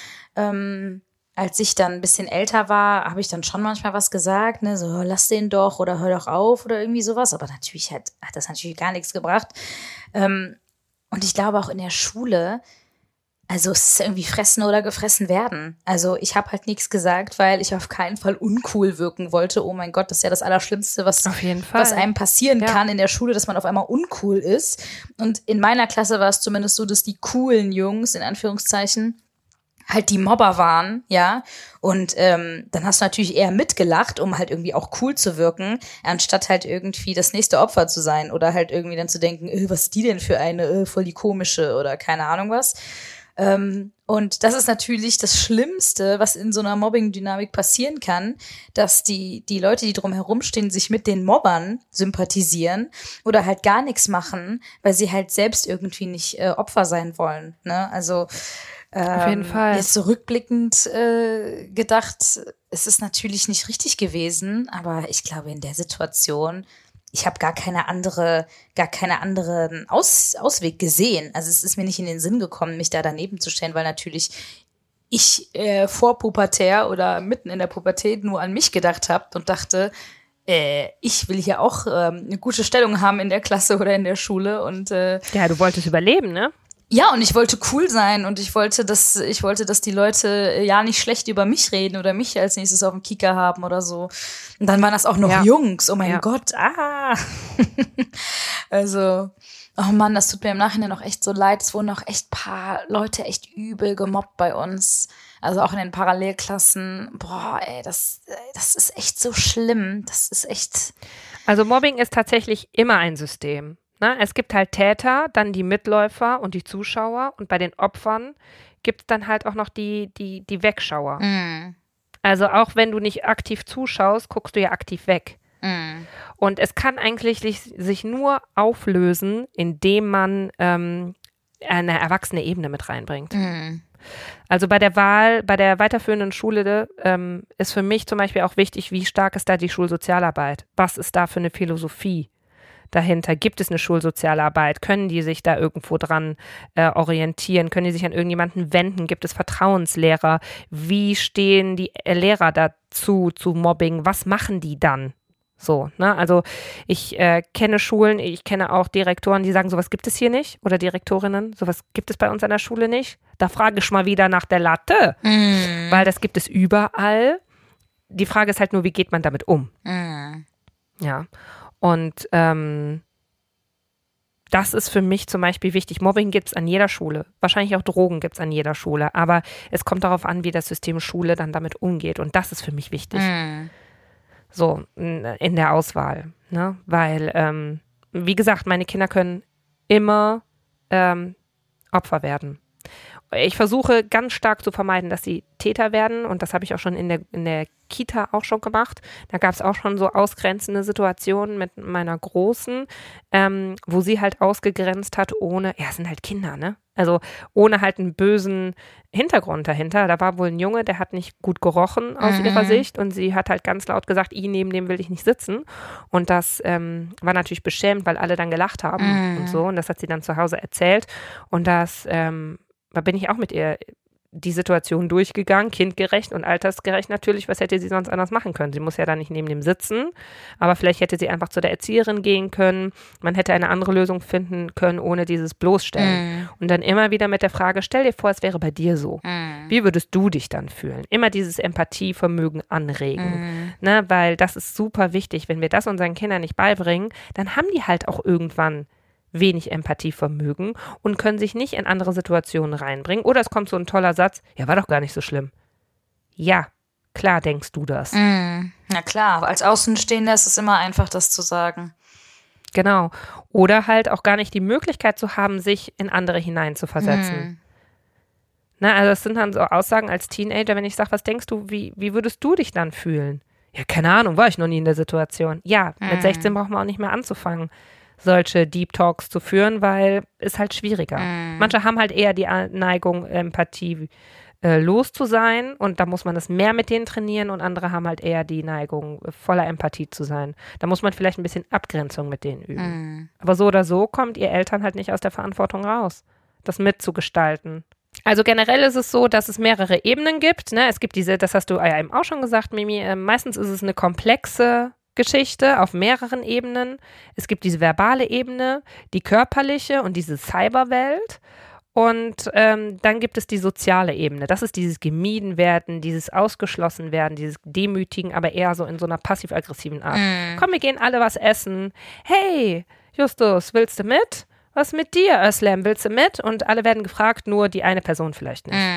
als ich dann ein bisschen älter war, habe ich dann schon manchmal was gesagt, ne, so lass den doch oder hör doch auf oder irgendwie sowas. Aber natürlich hat das natürlich gar nichts gebracht. Und ich glaube auch in der Schule, also es ist irgendwie fressen oder gefressen werden. Also ich habe halt nichts gesagt, weil ich auf keinen Fall uncool wirken wollte. Oh mein Gott, das ist ja das Allerschlimmste, was einem passieren kann in der Schule, dass man auf einmal uncool ist. Und in meiner Klasse war es zumindest so, dass die coolen Jungs, in Anführungszeichen, halt die Mobber waren, ja. Und dann hast du natürlich eher mitgelacht, um halt irgendwie auch cool zu wirken, anstatt halt irgendwie das nächste Opfer zu sein oder halt irgendwie dann zu denken, was ist die denn für eine, voll die komische oder keine Ahnung was. Und das ist natürlich das Schlimmste, was in so einer Mobbing-Dynamik passieren kann, dass die Leute, die drumherum stehen, sich mit den Mobbern sympathisieren oder halt gar nichts machen, weil sie halt selbst irgendwie nicht Opfer sein wollen. Ne? Also auf jeden Fall. Jetzt zurückblickend gedacht, es ist natürlich nicht richtig gewesen, aber ich glaube in der Situation, ich habe gar keinen anderen Ausweg gesehen. Also es ist mir nicht in den Sinn gekommen, mich da daneben zu stellen, weil natürlich ich vorpubertär oder mitten in der Pubertät nur an mich gedacht habe und dachte, ich will hier auch eine gute Stellung haben in der Klasse oder in der Schule. Und ja, du wolltest überleben, ne? Ja, und ich wollte cool sein und ich wollte, dass die Leute ja nicht schlecht über mich reden oder mich als nächstes auf dem Kicker haben oder so. Und dann waren das auch noch Jungs. Oh mein Gott, Also, oh Mann, das tut mir im Nachhinein auch echt so leid. Es wurden auch echt paar Leute echt übel gemobbt bei uns. Also auch in den Parallelklassen. Boah, ey, das ist echt so schlimm. Das ist echt. Also Mobbing ist tatsächlich immer ein System. Na, es gibt halt Täter, dann die Mitläufer und die Zuschauer und bei den Opfern gibt es dann halt auch noch die Wegschauer. Mm. Also auch wenn du nicht aktiv zuschaust, guckst du ja aktiv weg. Mm. Und es kann eigentlich sich nur auflösen, indem man eine erwachsene Ebene mit reinbringt. Mm. Also bei der weiterführenden Schule ist für mich zum Beispiel auch wichtig, wie stark ist da die Schulsozialarbeit? Was ist da für eine Philosophie dahinter? Gibt es eine Schulsozialarbeit? Können die sich da irgendwo dran orientieren? Können die sich an irgendjemanden wenden? Gibt es Vertrauenslehrer? Wie stehen die Lehrer dazu, zu Mobbing? Was machen die dann? So, ne? Also ich kenne Schulen, ich kenne auch Direktoren, die sagen, sowas gibt es hier nicht. Oder Direktorinnen, sowas gibt es bei uns an der Schule nicht. Da frage ich mal wieder nach der Latte, weil das gibt es überall. Die Frage ist halt nur, wie geht man damit um? Ja. Und das ist für mich zum Beispiel wichtig. Mobbing gibt es an jeder Schule. Wahrscheinlich auch Drogen gibt es an jeder Schule. Aber es kommt darauf an, wie das System Schule dann damit umgeht. Und das ist für mich wichtig. So, in der Auswahl. Ne? Weil, wie gesagt, meine Kinder können immer Opfer werden. ich versuche ganz stark zu vermeiden, dass sie Täter werden und das habe ich auch schon in der Kita auch schon gemacht. Da gab es auch schon so ausgrenzende Situationen mit meiner Großen, wo sie halt ausgegrenzt hat ohne, ja, es sind halt Kinder, ne? Also ohne halt einen bösen Hintergrund dahinter. Da war wohl ein Junge, der hat nicht gut gerochen aus ihrer Sicht und sie hat halt ganz laut gesagt, neben dem will ich nicht sitzen. Und das war natürlich beschämend, weil alle dann gelacht haben und so. Und das hat sie dann zu Hause erzählt. Und da bin ich auch mit ihr die Situation durchgegangen, kindgerecht und altersgerecht natürlich. Was hätte sie sonst anders machen können? Sie muss ja da nicht neben dem sitzen, aber vielleicht hätte sie einfach zu der Erzieherin gehen können. Man hätte eine andere Lösung finden können, ohne dieses Bloßstellen. Und dann immer wieder mit der Frage, stell dir vor, es wäre bei dir so. Wie würdest du dich dann fühlen? Immer dieses Empathievermögen anregen. Ne? Weil das ist super wichtig. Wenn wir das unseren Kindern nicht beibringen, dann haben die halt auch irgendwann wenig Empathievermögen und können sich nicht in andere Situationen reinbringen. Oder es kommt so ein toller Satz, ja, war doch gar nicht so schlimm. Ja, klar denkst du das. Na klar, als Außenstehender ist es immer einfach, das zu sagen. Genau. Oder halt auch gar nicht die Möglichkeit zu haben, sich in andere hineinzuversetzen. Na, also das sind dann so Aussagen als Teenager, wenn ich sage, was denkst du, wie würdest du dich dann fühlen? Ja, keine Ahnung, war ich noch nie in der Situation. Ja, mit 16 braucht man auch nicht mehr anzufangen, solche Deep Talks zu führen, weil es halt schwieriger. Manche haben halt eher die Neigung, Empathie los zu sein und da muss man das mehr mit denen trainieren und andere haben halt eher die Neigung, voller Empathie zu sein. Da muss man vielleicht ein bisschen Abgrenzung mit denen üben. Aber so oder so kommt ihr Eltern halt nicht aus der Verantwortung raus, das mitzugestalten. Also generell ist es so, dass es mehrere Ebenen gibt. Ne? Es gibt diese, das hast du ja eben auch schon gesagt, Mimi, meistens ist es eine komplexe Geschichte auf mehreren Ebenen. Es gibt diese verbale Ebene, die körperliche und diese Cyberwelt. Und dann gibt es die soziale Ebene. Das ist dieses gemieden werden, dieses ausgeschlossen werden, dieses Demütigen, aber eher so in so einer passiv-aggressiven Art. Komm, wir gehen alle was essen. Hey, Justus, willst du mit? Was mit dir, Özlem, willst du mit? Und alle werden gefragt, nur die eine Person vielleicht nicht.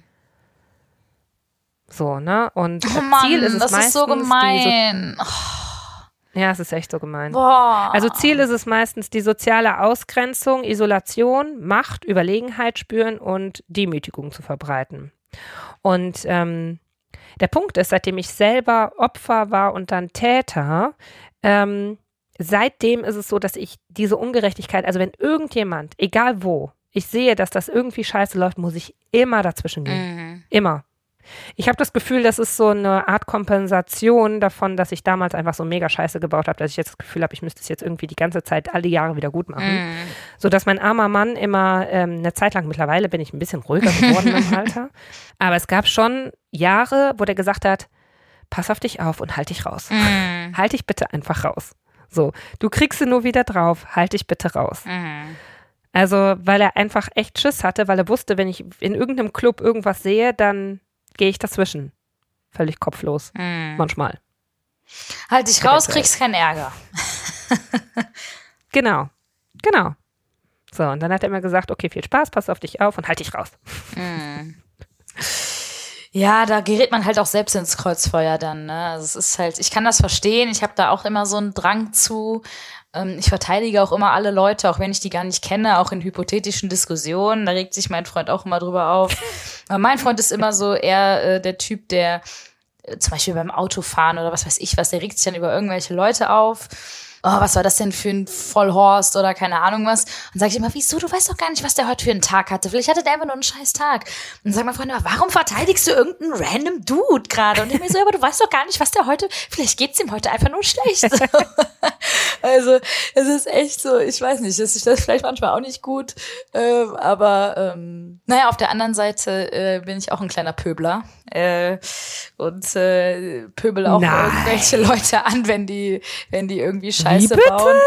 So, ne? Und Ziel ist es das meistens ist so gemein. Ja, es ist echt so gemein. Boah. Also Ziel ist es meistens die soziale Ausgrenzung, Isolation, Macht, Überlegenheit spüren und Demütigung zu verbreiten. Und der Punkt ist, seitdem ich selber Opfer war und dann Täter, seitdem ist es so, dass ich diese Ungerechtigkeit, also wenn irgendjemand, egal wo, ich sehe, dass das irgendwie scheiße läuft, muss ich immer dazwischen gehen. Immer. Ich habe das Gefühl, das ist so eine Art Kompensation davon, dass ich damals einfach so mega Scheiße gebaut habe, dass ich jetzt das Gefühl habe, ich müsste es jetzt irgendwie die ganze Zeit, alle Jahre wieder gut machen. Sodass mein armer Mann immer eine Zeit lang, mittlerweile bin ich ein bisschen ruhiger geworden im Alter, aber es gab schon Jahre, wo der gesagt hat, pass auf dich auf und halt dich raus. Halt dich bitte einfach raus. So, du kriegst sie nur wieder drauf, halt dich bitte raus. Also, weil er einfach echt Schiss hatte, weil er wusste, wenn ich in irgendeinem Club irgendwas sehe, dann gehe ich dazwischen. Völlig kopflos. Manchmal. Halt dich raus, kriegst keinen Ärger. Genau. So, und dann hat er immer gesagt, okay, viel Spaß, pass auf dich auf und halt dich raus. Ja, da gerät man halt auch selbst ins Kreuzfeuer dann, ne? Also es ist halt, ich kann das verstehen, ich habe da auch immer so einen Drang zu. Ich verteidige auch immer alle Leute, auch wenn ich die gar nicht kenne, auch in hypothetischen Diskussionen. Da regt sich mein Freund auch immer drüber auf. Aber mein Freund ist immer so eher der Typ, der zum Beispiel beim Autofahren oder was weiß ich was, der regt sich dann über irgendwelche Leute auf. Oh, was war das denn für ein Vollhorst oder keine Ahnung was. Und sage ich immer, wieso, du weißt doch gar nicht, was der heute für einen Tag hatte. Vielleicht hatte der einfach nur einen scheiß Tag. Und dann sagen meine Freunde, warum verteidigst du irgendeinen random Dude gerade? Und ich mir so, aber du weißt doch gar nicht, was der heute, vielleicht geht's ihm heute einfach nur schlecht. Also, es ist echt so, ich weiß nicht, das ist vielleicht manchmal auch nicht gut, aber naja, auf der anderen Seite bin ich auch ein kleiner Pöbler und pöbel auch irgendwelche Leute an, wenn die irgendwie Scheiße bauen.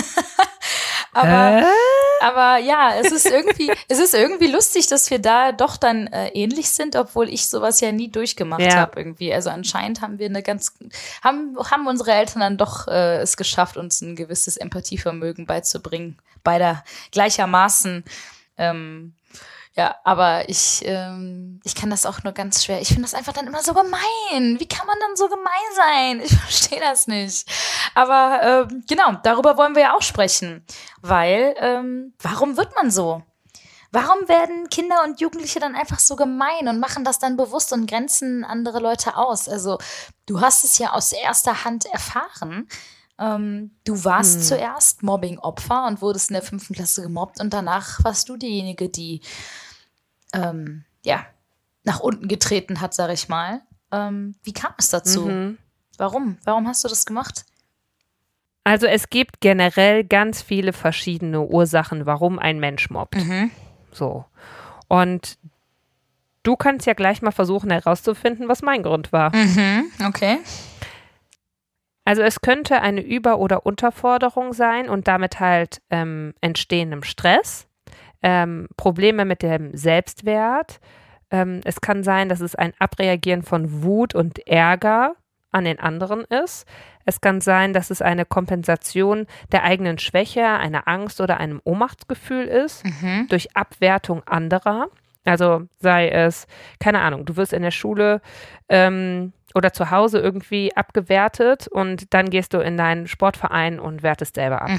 Aber ja, es ist irgendwie lustig, dass wir da doch dann ähnlich sind, obwohl ich sowas ja nie durchgemacht habe irgendwie. Also anscheinend haben wir haben unsere Eltern dann doch es geschafft, uns ein gewisses Empathievermögen beizubringen, beider gleichermaßen. Ja, aber ich kann das auch nur ganz schwer. Ich finde das einfach dann immer so gemein. Wie kann man dann so gemein sein? Ich verstehe das nicht. Aber genau, darüber wollen wir ja auch sprechen. Weil, warum wird man so? Warum werden Kinder und Jugendliche dann einfach so gemein und machen das dann bewusst und grenzen andere Leute aus? Also du hast es ja aus erster Hand erfahren. Du warst zuerst Mobbing-Opfer und wurdest in der 5. Klasse gemobbt und danach warst du diejenige, die nach unten getreten hat, sag ich mal. Wie kam es dazu? Warum? Warum hast du das gemacht? Also es gibt generell ganz viele verschiedene Ursachen, warum ein Mensch mobbt. So. Und du kannst ja gleich mal versuchen herauszufinden, was mein Grund war. Okay. Also es könnte eine Über- oder Unterforderung sein und damit halt entstehendem Stress, Probleme mit dem Selbstwert. Es kann sein, dass es ein Abreagieren von Wut und Ärger an den anderen ist. Es kann sein, dass es eine Kompensation der eigenen Schwäche, einer Angst oder einem Ohnmachtsgefühl ist, durch Abwertung anderer. Also sei es, keine Ahnung, du wirst in der Schule oder zu Hause irgendwie abgewertet und dann gehst du in deinen Sportverein und wertest selber ab.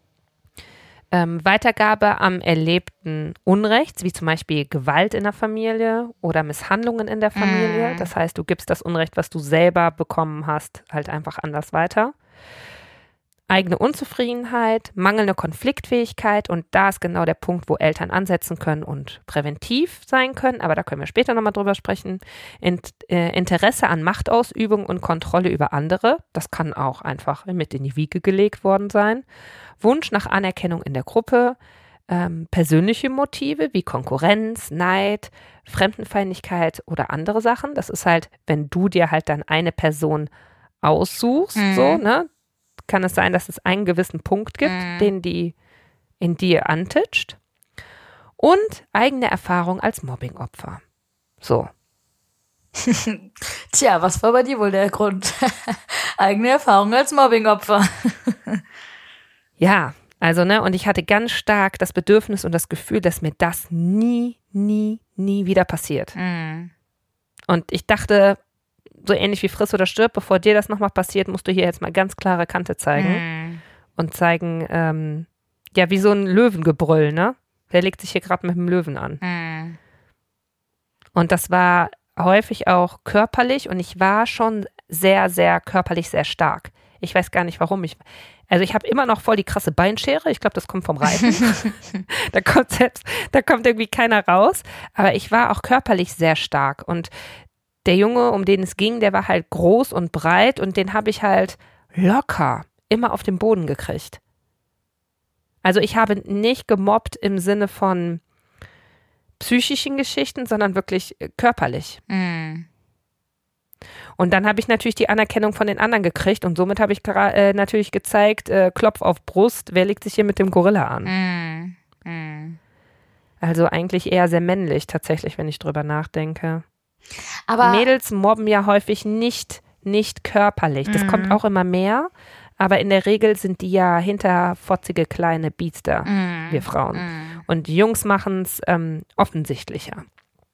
Weitergabe am erlebten Unrechts, wie zum Beispiel Gewalt in der Familie oder Misshandlungen in der Familie. Das heißt, du gibst das Unrecht, was du selber bekommen hast, halt einfach anders weiter. Eigene Unzufriedenheit, mangelnde Konfliktfähigkeit und da ist genau der Punkt, wo Eltern ansetzen können und präventiv sein können, aber da können wir später nochmal drüber sprechen. Interesse an Machtausübung und Kontrolle über andere, das kann auch einfach mit in die Wiege gelegt worden sein. Wunsch nach Anerkennung in der Gruppe, persönliche Motive wie Konkurrenz, Neid, Fremdenfeindlichkeit oder andere Sachen. Das ist halt, wenn du dir halt dann eine Person aussuchst, so, ne? Kann es sein, dass es einen gewissen Punkt gibt, den die in dir antitscht. Und eigene Erfahrung als Mobbingopfer. So. Tja, was war bei dir wohl der Grund? Eigene Erfahrung als Mobbingopfer. Ja, also, ne, und ich hatte ganz stark das Bedürfnis und das Gefühl, dass mir das nie wieder passiert. Und ich dachte, so ähnlich wie Friss oder stirb, bevor dir das nochmal passiert, musst du hier jetzt mal ganz klare Kante zeigen. Und zeigen, wie so ein Löwengebrüll, ne? Der legt sich hier gerade mit dem Löwen an. Und das war häufig auch körperlich und ich war schon sehr, sehr körperlich sehr stark. Ich weiß gar nicht, warum. Ich habe immer noch voll die krasse Beinschere. Ich glaube, das kommt vom Reiten. Da kommt irgendwie keiner raus. Aber ich war auch körperlich sehr stark und der Junge, um den es ging, der war halt groß und breit und den habe ich halt locker immer auf den Boden gekriegt. Also ich habe nicht gemobbt im Sinne von psychischen Geschichten, sondern wirklich körperlich. Und dann habe ich natürlich die Anerkennung von den anderen gekriegt und somit habe ich natürlich gezeigt, Klopf auf Brust, wer legt sich hier mit dem Gorilla an? Also eigentlich eher sehr männlich tatsächlich, wenn ich drüber nachdenke. Aber Mädels mobben ja häufig nicht körperlich. Das kommt auch immer mehr. Aber in der Regel sind die ja hinterfotzige kleine Biester, wir Frauen. Und die Jungs machen es offensichtlicher.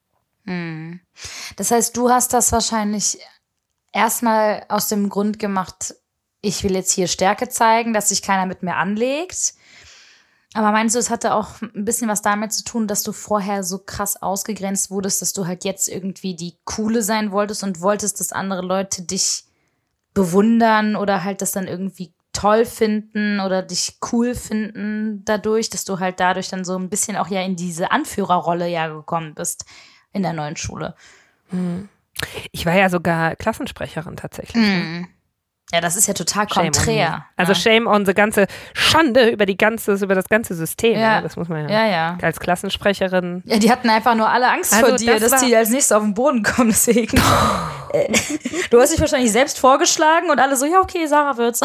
Das heißt, du hast das wahrscheinlich erstmal aus dem Grund gemacht, ich will jetzt hier Stärke zeigen, dass sich keiner mit mir anlegt. Aber meinst du, es hatte auch ein bisschen was damit zu tun, dass du vorher so krass ausgegrenzt wurdest, dass du halt jetzt irgendwie die Coole sein wolltest und wolltest, dass andere Leute dich bewundern oder halt das dann irgendwie toll finden oder dich cool finden dadurch, dass du halt dadurch dann so ein bisschen auch ja in diese Anführerrolle ja gekommen bist in der neuen Schule? Ich war ja sogar Klassensprecherin tatsächlich. Ja, das ist ja total konträr. Also Shame on the ganze Schande über das ganze System. Ja. Ne? Das muss man ja als Klassensprecherin. Ja, die hatten einfach nur alle Angst vor dir, dass die als nächstes auf den Boden kommen. Deswegen. Du hast dich wahrscheinlich selbst vorgeschlagen und alle so, ja, okay, Sarah wird's.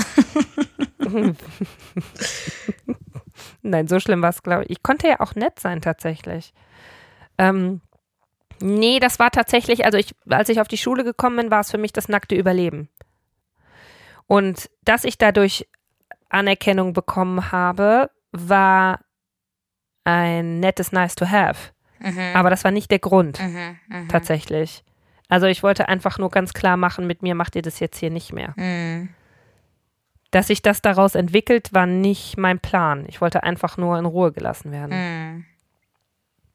Nein, so schlimm war es, glaube ich. Ich konnte ja auch nett sein, tatsächlich. Nee, das war tatsächlich, also als ich auf die Schule gekommen bin, war es für mich das nackte Überleben. Und dass ich dadurch Anerkennung bekommen habe, war ein nettes Nice to have. Aber das war nicht der Grund, tatsächlich. Also ich wollte einfach nur ganz klar machen, mit mir macht ihr das jetzt hier nicht mehr. Dass sich das daraus entwickelt, war nicht mein Plan. Ich wollte einfach nur in Ruhe gelassen werden.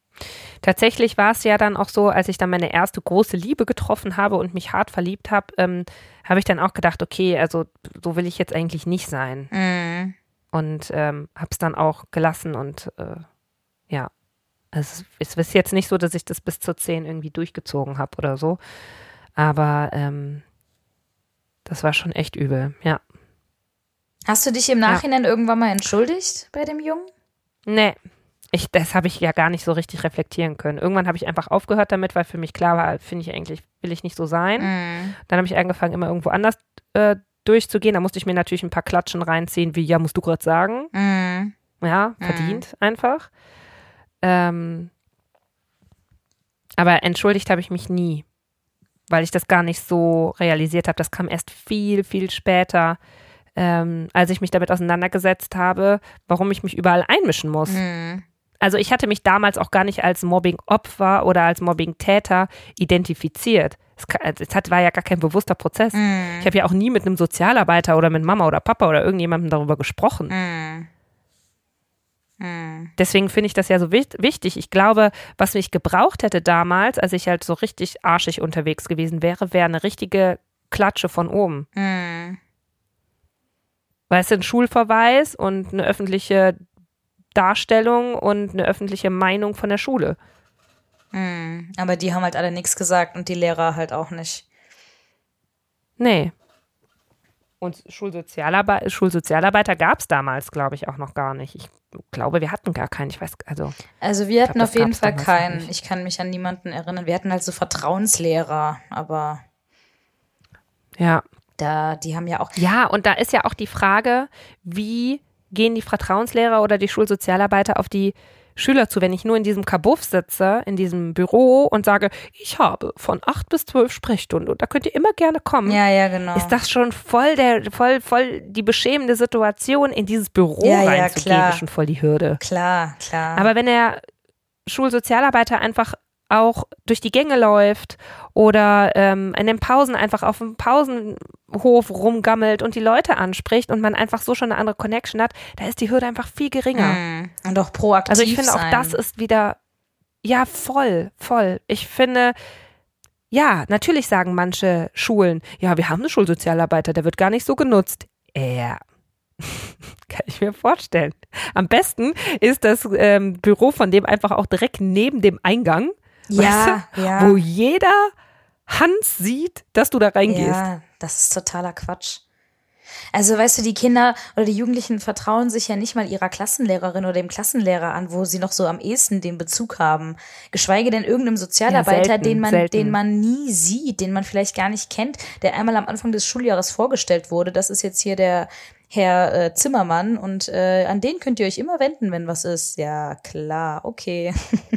Tatsächlich war es ja dann auch so, als ich dann meine erste große Liebe getroffen habe und mich hart verliebt habe, habe ich dann auch gedacht, okay, also so will ich jetzt eigentlich nicht sein. Mhm. Und habe es dann auch gelassen und ja, es ist jetzt nicht so, dass ich das bis zur 10 irgendwie durchgezogen habe oder so, aber das war schon echt übel, ja. Hast du dich im Nachhinein irgendwann mal entschuldigt bei dem Jungen? Nee, das habe ich ja gar nicht so richtig reflektieren können. Irgendwann habe ich einfach aufgehört damit, weil für mich klar war, finde ich eigentlich, will ich nicht so sein. Mhm. Dann habe ich angefangen, immer irgendwo anders durchzugehen. Da musste ich mir natürlich ein paar Klatschen reinziehen, wie, ja, musst du gerade sagen. Mhm. Ja, verdient einfach. Aber entschuldigt habe ich mich nie, weil ich das gar nicht so realisiert habe. Das kam erst viel, viel später, als ich mich damit auseinandergesetzt habe, warum ich mich überall einmischen muss. Mhm. Also ich hatte mich damals auch gar nicht als Mobbing-Opfer oder als Mobbing-Täter identifiziert. War ja gar kein bewusster Prozess. Mhm. Ich habe ja auch nie mit einem Sozialarbeiter oder mit Mama oder Papa oder irgendjemandem darüber gesprochen. Mhm. Mhm. Deswegen finde ich das ja so wichtig. Ich glaube, was mich gebraucht hätte damals, als ich halt so richtig arschig unterwegs gewesen wäre eine richtige Klatsche von oben. Mhm. Weißt du, ein Schulverweis und eine öffentliche Darstellung und eine öffentliche Meinung von der Schule. Mhm. Aber die haben halt alle nichts gesagt und die Lehrer halt auch nicht. Nee. Und Schulsozialarbeiter gab es damals, glaube ich, auch noch gar nicht. Ich glaube, wir hatten gar keinen. Ich weiß, Also wir hatten auf jeden Fall damals noch keinen. nicht. Ich kann mich an niemanden erinnern. Wir hatten halt so Vertrauenslehrer, aber ja. die haben ja auch. Ja, und da ist ja auch die Frage, wie gehen die Vertrauenslehrer oder die Schulsozialarbeiter auf die Schüler zu, wenn ich nur in diesem Kabuff sitze, in diesem Büro und sage, ich habe von 8 bis 12 Sprechstunden und da könnt ihr immer gerne kommen. Ja, genau. Ist das schon voll die beschämende Situation, in dieses Büro reinzugehen, klar. ist schon voll die Hürde. Klar. Aber wenn der Schulsozialarbeiter einfach auch durch die Gänge läuft oder in den Pausen einfach auf dem Pausenhof rumgammelt und die Leute anspricht und man einfach so schon eine andere Connection hat, da ist die Hürde einfach viel geringer. Und auch proaktiv Also ich finde sein. auch das ist wieder, ja, voll. Ich finde, ja, natürlich sagen manche Schulen, ja, wir haben einen Schulsozialarbeiter, der wird gar nicht so genutzt. Ja, kann ich mir vorstellen. Am besten ist das Büro von dem einfach auch direkt neben dem Eingang, ja, wo jeder Hans sieht, dass du da reingehst. Ja, das ist totaler Quatsch. Also weißt du, die Kinder oder die Jugendlichen vertrauen sich ja nicht mal ihrer Klassenlehrerin oder dem Klassenlehrer an, wo sie noch so am ehesten den Bezug haben. Geschweige denn irgendeinem Sozialarbeiter, selten. den man nie sieht, den man vielleicht gar nicht kennt, der einmal am Anfang des Schuljahres vorgestellt wurde. Das ist jetzt hier der Herr Zimmermann und an den könnt ihr euch immer wenden, wenn was ist. Ja, klar, okay.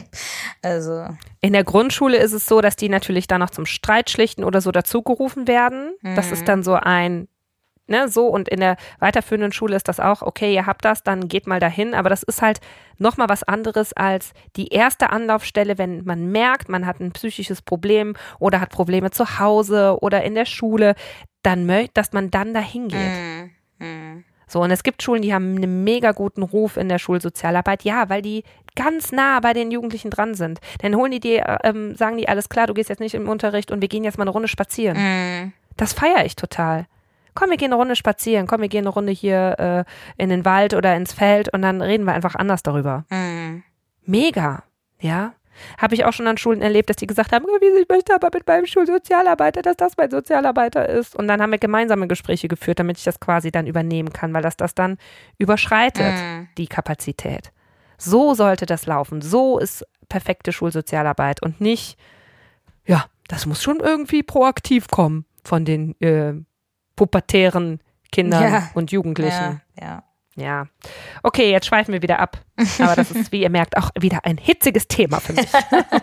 Also. In der Grundschule ist es so, dass die natürlich dann noch zum Streitschlichten oder so dazugerufen werden. Das ist dann so ein, ne, so, und in der weiterführenden Schule ist das auch, okay, ihr habt das, dann geht mal dahin, aber das ist halt nochmal was anderes als die erste Anlaufstelle, wenn man merkt, man hat ein psychisches Problem oder hat Probleme zu Hause oder in der Schule, dann dass man dann dahin geht. So, und es gibt Schulen, die haben einen mega guten Ruf in der Schulsozialarbeit, ja, weil die ganz nah bei den Jugendlichen dran sind. Dann holen sagen die, alles klar, du gehst jetzt nicht im Unterricht und wir gehen jetzt mal eine Runde spazieren. Das feiere ich total. Komm, wir gehen eine Runde spazieren, komm, wir gehen eine Runde hier in den Wald oder ins Feld und dann reden wir einfach anders darüber. Mega, ja. Habe ich auch schon an Schulen erlebt, dass die gesagt haben, ich möchte aber mit meinem Schulsozialarbeiter, dass das mein Sozialarbeiter ist. Und dann haben wir gemeinsame Gespräche geführt, damit ich das quasi dann übernehmen kann, weil das dann überschreitet, die Kapazität. So sollte das laufen. So ist perfekte Schulsozialarbeit und nicht, ja, das muss schon irgendwie proaktiv kommen von den pubertären Kindern und Jugendlichen. Ja. Okay, jetzt schweifen wir wieder ab. Aber das ist, wie ihr merkt, auch wieder ein hitziges Thema für mich.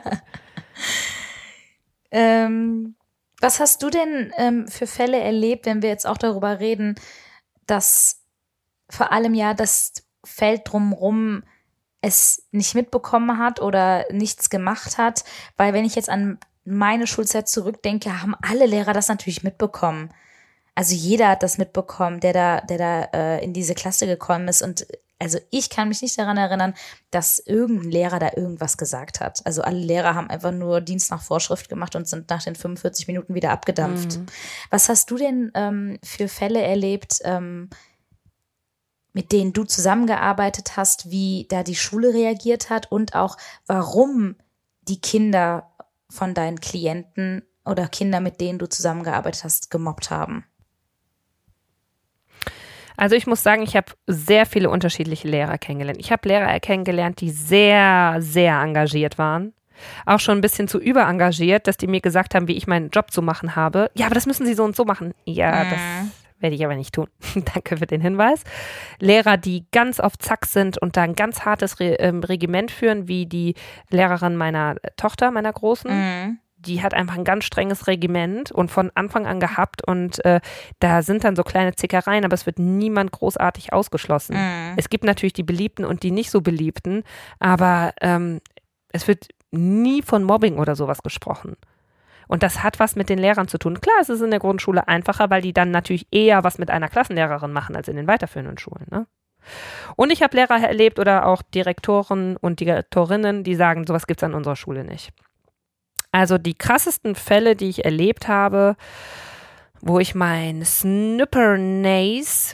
Was hast du denn für Fälle erlebt, wenn wir jetzt auch darüber reden, dass vor allem ja das Feld drumherum es nicht mitbekommen hat oder nichts gemacht hat? Weil wenn ich jetzt an meine Schulzeit zurückdenke, haben alle Lehrer das natürlich mitbekommen. Also jeder hat das mitbekommen, der da in diese Klasse gekommen ist und also ich kann mich nicht daran erinnern, dass irgendein Lehrer da irgendwas gesagt hat. Also alle Lehrer haben einfach nur Dienst nach Vorschrift gemacht und sind nach den 45 Minuten wieder abgedampft. Was hast du denn für Fälle erlebt, mit denen du zusammengearbeitet hast, wie da die Schule reagiert hat und auch warum die Kinder von deinen Klienten oder Kinder, mit denen du zusammengearbeitet hast, gemobbt haben? Also ich muss sagen, ich habe sehr viele unterschiedliche Lehrer kennengelernt. Ich habe Lehrer kennengelernt, die sehr, sehr engagiert waren. Auch schon ein bisschen zu überengagiert, dass die mir gesagt haben, wie ich meinen Job zu machen habe. Ja, aber das müssen Sie so und so machen. Ja, das werde ich aber nicht tun. Danke für den Hinweis. Lehrer, die ganz auf Zack sind und da ein ganz hartes Regiment führen, wie die Lehrerin meiner Tochter, meiner Großen. Die hat einfach ein ganz strenges Regiment und von Anfang an gehabt und da sind dann so kleine Zickereien, aber es wird niemand großartig ausgeschlossen. Es gibt natürlich die Beliebten und die nicht so Beliebten, aber es wird nie von Mobbing oder sowas gesprochen. Und das hat was mit den Lehrern zu tun. Klar, es ist in der Grundschule einfacher, weil die dann natürlich eher was mit einer Klassenlehrerin machen als in den weiterführenden Schulen, ne? Und ich habe Lehrer erlebt oder auch Direktoren und Direktorinnen, die sagen, sowas gibt es an unserer Schule nicht. Also die krassesten Fälle, die ich erlebt habe, wo ich mein Snippernose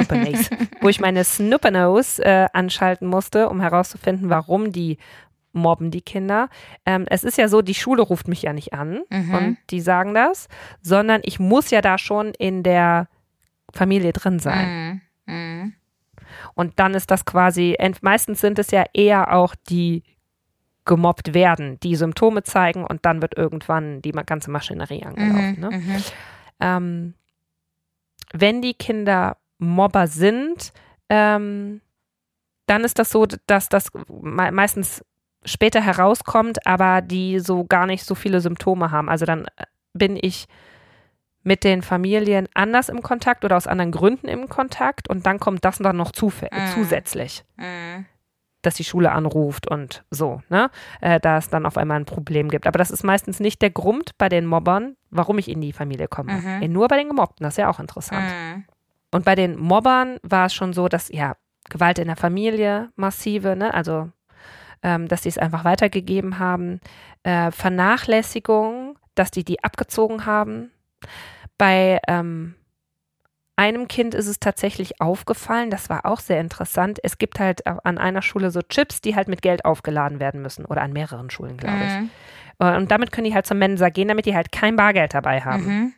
anschalten musste, um herauszufinden, warum die mobben die Kinder. Es ist ja so, die Schule ruft mich ja nicht an und die sagen das, sondern ich muss ja da schon in der Familie drin sein. Und dann ist das quasi, meistens sind es ja eher auch die gemobbt werden, die Symptome zeigen und dann wird irgendwann die ganze Maschinerie angelaufen. Ne? Wenn die Kinder Mobber sind, dann ist das so, dass das meistens später herauskommt, aber die so gar nicht so viele Symptome haben. Also dann bin ich mit den Familien anders im Kontakt oder aus anderen Gründen im Kontakt und dann kommt das dann noch zusätzlich. Dass die Schule anruft und so, ne, da es dann auf einmal ein Problem gibt. Aber das ist meistens nicht der Grund bei den Mobbern, warum ich in die Familie komme. Nur bei den Gemobbten, das ist ja auch interessant. Und bei den Mobbern war es schon so, dass, ja, Gewalt in der Familie, massive, ne, also, dass die es einfach weitergegeben haben. Vernachlässigung, dass die abgezogen haben. Bei einem Kind ist es tatsächlich aufgefallen, das war auch sehr interessant. Es gibt halt an einer Schule so Chips, die halt mit Geld aufgeladen werden müssen. Oder an mehreren Schulen, glaube ich. Und damit können die halt zur Mensa gehen, damit die halt kein Bargeld dabei haben.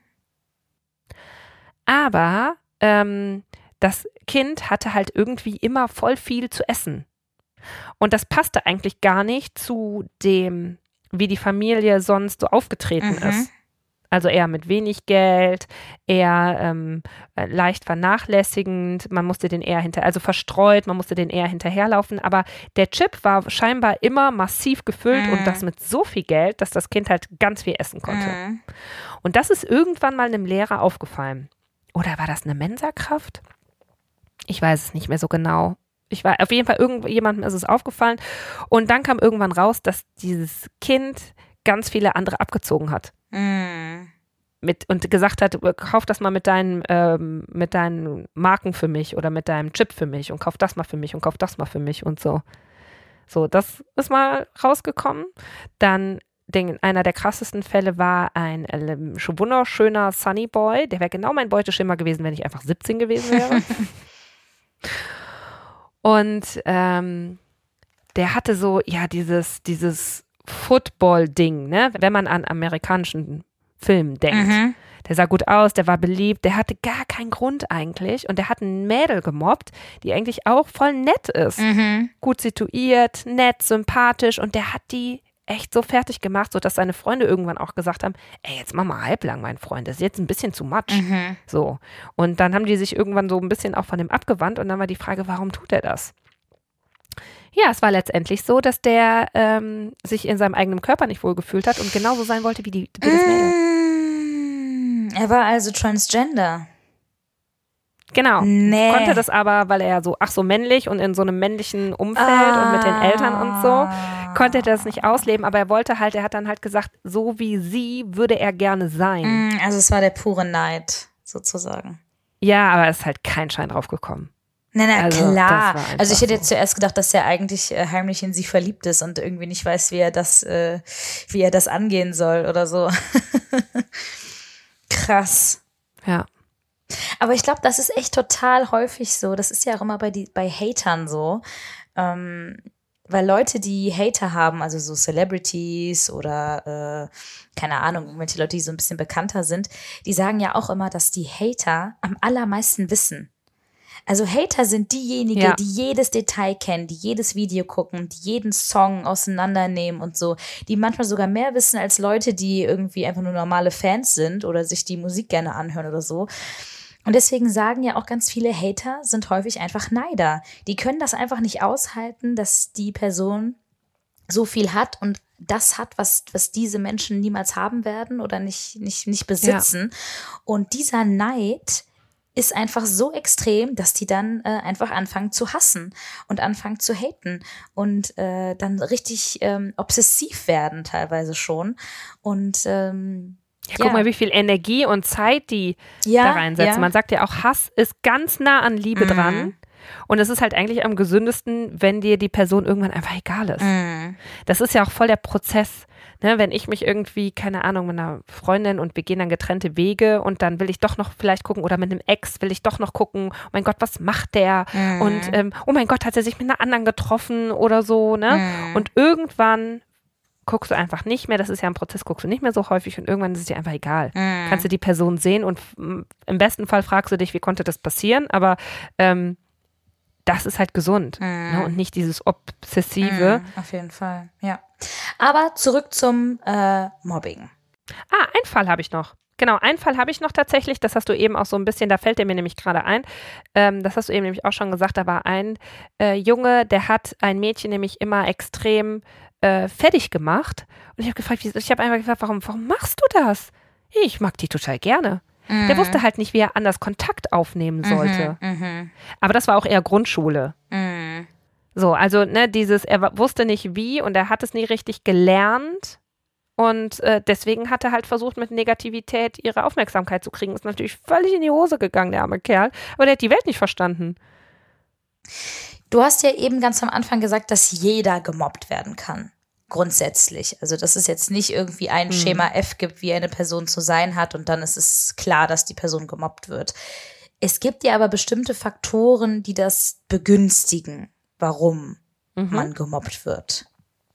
Aber das Kind hatte halt irgendwie immer voll viel zu essen. Und das passte eigentlich gar nicht zu dem, wie die Familie sonst so aufgetreten ist. Also eher mit wenig Geld, eher leicht vernachlässigend, man musste den eher verstreut, man musste den eher hinterherlaufen, aber der Chip war scheinbar immer massiv gefüllt und das mit so viel Geld, dass das Kind halt ganz viel essen konnte. Und das ist irgendwann mal einem Lehrer aufgefallen. Oder war das eine Mensakraft? Ich weiß es nicht mehr so genau. Auf jeden Fall irgendjemandem ist es aufgefallen und dann kam irgendwann raus, dass dieses Kind ganz viele andere abgezogen hat. Und gesagt hat, kauf das mal mit deinen Marken für mich oder mit deinem Chip für mich und kauf das mal für mich und kauf das mal für mich und so. So, das ist mal rausgekommen. Dann einer der krassesten Fälle war ein wunderschöner Sunny Boy. Der wäre genau mein Beuteschema gewesen, wenn ich einfach 17 gewesen wäre. Und der hatte so, ja, dieses Football-Ding, ne? Wenn man an amerikanischen Filmen denkt. Der sah gut aus, der war beliebt, der hatte gar keinen Grund eigentlich und der hat ein Mädel gemobbt, die eigentlich auch voll nett ist. Gut situiert, nett, sympathisch und der hat die echt so fertig gemacht, sodass seine Freunde irgendwann auch gesagt haben, ey, jetzt mach mal halblang, mein Freund, das ist jetzt ein bisschen zu much. So. Und dann haben die sich irgendwann so ein bisschen auch von dem abgewandt und dann war die Frage, warum tut er das? Ja, es war letztendlich so, dass der sich in seinem eigenen Körper nicht wohlgefühlt hat und genauso sein wollte wie das Mädel. Er war also transgender. Genau. Nee. Konnte das aber, weil er so männlich und in so einem männlichen Umfeld und mit den Eltern und so, konnte er das nicht ausleben, aber er hat dann halt gesagt, so wie sie würde er gerne sein. Also es war der pure Neid, sozusagen. Ja, aber es ist halt kein Schein drauf gekommen. Na Also, das klar. war einfach Also ich hätte jetzt so. zuerst gedacht, dass er eigentlich heimlich in sie verliebt ist und irgendwie nicht weiß, wie er das angehen soll oder so. Krass. Ja. Aber ich glaube, das ist echt total häufig so. Das ist ja auch immer bei Hatern so. Weil Leute, die Hater haben, also so Celebrities oder keine Ahnung, irgendwelche Leute, die so ein bisschen bekannter sind, die sagen ja auch immer, dass die Hater am allermeisten wissen. Also Hater sind diejenigen, die jedes Detail kennen, die jedes Video gucken, die jeden Song auseinandernehmen und so, die manchmal sogar mehr wissen als Leute, die irgendwie einfach nur normale Fans sind oder sich die Musik gerne anhören oder so. Und deswegen sagen ja auch ganz viele Hater sind häufig einfach Neider. Die können das einfach nicht aushalten, dass die Person so viel hat und das hat, was diese Menschen niemals haben werden oder nicht besitzen. Ja. Und dieser Neid ist einfach so extrem, dass die dann einfach anfangen zu hassen und anfangen zu haten und dann richtig obsessiv werden teilweise schon. Und guck mal, wie viel Energie und Zeit die da reinsetzen. Man sagt ja auch, Hass ist ganz nah an Liebe dran. Und es ist halt eigentlich am gesündesten, wenn dir die Person irgendwann einfach egal ist. Das ist ja auch voll der Prozess. Ne, wenn ich mich irgendwie, keine Ahnung, mit einer Freundin und wir gehen dann getrennte Wege und dann will ich doch noch vielleicht gucken oder mit einem Ex will ich doch noch gucken, oh mein Gott, was macht der? Und oh mein Gott, hat er sich mit einer anderen getroffen oder so, ne? Und irgendwann guckst du einfach nicht mehr, das ist ja ein Prozess, guckst du nicht mehr so häufig und irgendwann ist es dir einfach egal. Kannst du die Person sehen und im besten Fall fragst du dich, wie konnte das passieren, aber das ist halt gesund, ne? Und nicht dieses Obsessive. Auf jeden Fall, ja. Aber zurück zum Mobbing. Einen Fall habe ich noch. Genau, einen Fall habe ich noch tatsächlich, das hast du eben auch so ein bisschen, da fällt der mir nämlich gerade ein, das hast du eben nämlich auch schon gesagt, da war ein Junge, der hat ein Mädchen nämlich immer extrem fertig gemacht und ich habe einfach gefragt, warum machst du das? Ich mag die total gerne. Der wusste halt nicht, wie er anders Kontakt aufnehmen sollte. Aber das war auch eher Grundschule. So, also ne, er wusste nicht wie und er hat es nie richtig gelernt und deswegen hat er halt versucht, mit Negativität ihre Aufmerksamkeit zu kriegen. Ist natürlich völlig in die Hose gegangen, der arme Kerl, aber der hat die Welt nicht verstanden. Du hast ja eben ganz am Anfang gesagt, dass jeder gemobbt werden kann. Grundsätzlich. Also, dass es jetzt nicht irgendwie ein Schema F gibt, wie eine Person zu sein hat und dann ist es klar, dass die Person gemobbt wird. Es gibt ja aber bestimmte Faktoren, die das begünstigen, warum man gemobbt wird.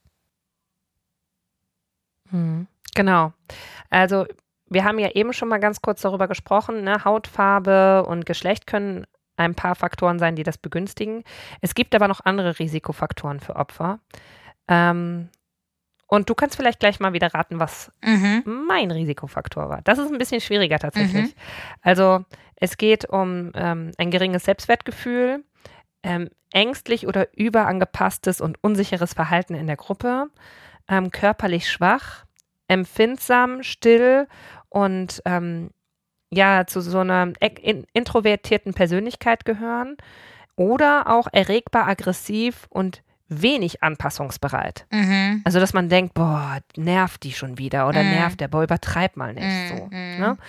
Genau. Also, wir haben ja eben schon mal ganz kurz darüber gesprochen, ne? Hautfarbe und Geschlecht können ein paar Faktoren sein, die das begünstigen. Es gibt aber noch andere Risikofaktoren für Opfer. Und du kannst vielleicht gleich mal wieder raten, was mein Risikofaktor war. Das ist ein bisschen schwieriger tatsächlich. Also es geht um ein geringes Selbstwertgefühl, ängstlich oder überangepasstes und unsicheres Verhalten in der Gruppe, körperlich schwach, empfindsam, still und zu so einer introvertierten Persönlichkeit gehören oder auch erregbar, aggressiv und wenig anpassungsbereit. Also, dass man denkt, boah, nervt die schon wieder oder nervt der, boah, übertreib mal nicht so. Ne?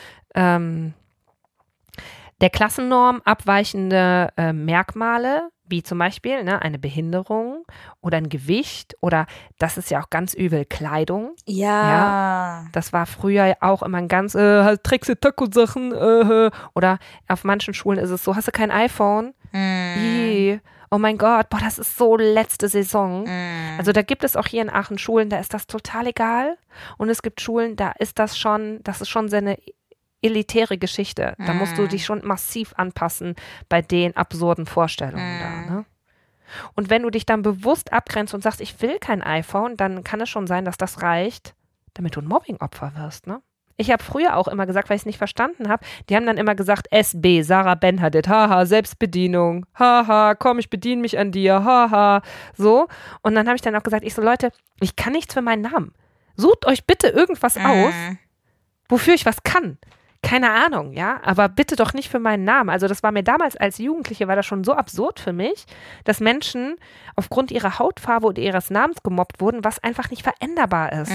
Der Klassennorm abweichende Merkmale, wie zum Beispiel eine Behinderung oder ein Gewicht oder, das ist ja auch ganz übel, Kleidung. Ja. Das war früher auch immer ein ganz, trägst du Taco-Sachen, oder auf manchen Schulen ist es so, hast du kein iPhone? Oh mein Gott, boah, das ist so letzte Saison. Also da gibt es auch hier in Aachen Schulen, da ist das total egal. Und es gibt Schulen, das ist schon so eine elitäre Geschichte. Da musst du dich schon massiv anpassen bei den absurden Vorstellungen da. Ne? Und wenn du dich dann bewusst abgrenzt und sagst, ich will kein iPhone, dann kann es schon sein, dass das reicht, damit du ein Mobbing-Opfer wirst, ne? Ich habe früher auch immer gesagt, weil ich es nicht verstanden habe, die haben dann immer gesagt, SB, Sarah Ben Hadid, haha, Selbstbedienung, haha, komm, ich bediene mich an dir, haha, so. Und dann habe ich dann auch gesagt, Leute, ich kann nichts für meinen Namen. Sucht euch bitte irgendwas aus, wofür ich was kann. Keine Ahnung, ja, aber bitte doch nicht für meinen Namen. Also das war mir damals als Jugendliche, war das schon so absurd für mich, dass Menschen aufgrund ihrer Hautfarbe oder ihres Namens gemobbt wurden, was einfach nicht veränderbar ist.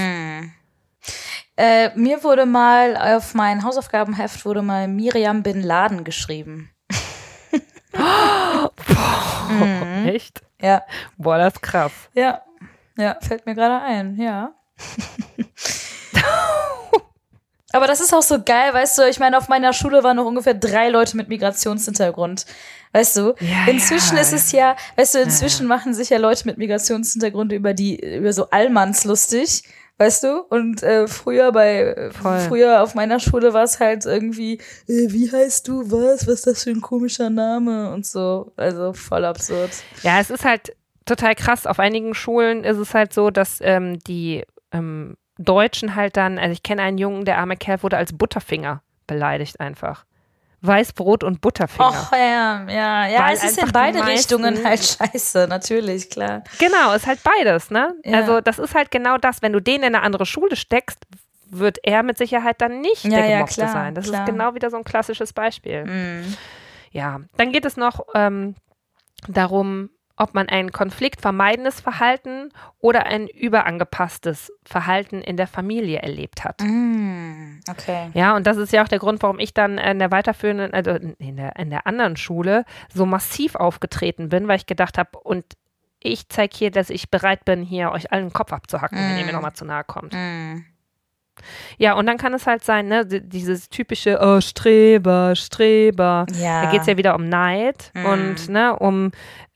Mir wurde mal auf mein Hausaufgabenheft Miriam Bin Laden geschrieben. Boah, echt? Ja. Boah, das ist krass. Ja, fällt mir gerade ein, ja. Aber das ist auch so geil, weißt du, ich meine, auf meiner Schule waren noch ungefähr 3 Leute mit Migrationshintergrund, weißt du. Ja, inzwischen ist es ja, weißt du, inzwischen machen sich ja Leute mit Migrationshintergrund über so Allmanns lustig, weißt du. Und früher auf meiner Schule war es halt irgendwie, wie heißt du, was ist das für ein komischer Name und so, also voll absurd. Ja, es ist halt total krass. Auf einigen Schulen ist es halt so, dass die Deutschen halt dann, also ich kenne einen Jungen, der arme Kerl wurde als Butterfinger beleidigt einfach. Weißbrot und Butterfinger. Och, ja, Weil es ist in einfach beide die Richtungen halt scheiße, natürlich, klar. Genau, ist halt beides, ne? Ja. Also das ist halt genau das, wenn du den in eine andere Schule steckst, wird er mit Sicherheit dann nicht der Gemobbte klar, sein. Das klar. ist genau wieder so ein klassisches Beispiel. Mhm. Ja, dann geht es noch darum, ob man ein konfliktvermeidendes Verhalten oder ein überangepasstes Verhalten in der Familie erlebt hat. Okay. Ja, und das ist ja auch der Grund, warum ich dann in der weiterführenden, also in der anderen Schule so massiv aufgetreten bin, weil ich gedacht habe, und ich zeige hier, dass ich bereit bin, hier euch allen den Kopf abzuhacken, wenn ihr mir nochmal zu nahe kommt. Ja, und dann kann es halt sein, ne, dieses typische, oh, Streber. Ja. Da geht es ja wieder um Neid und ne, um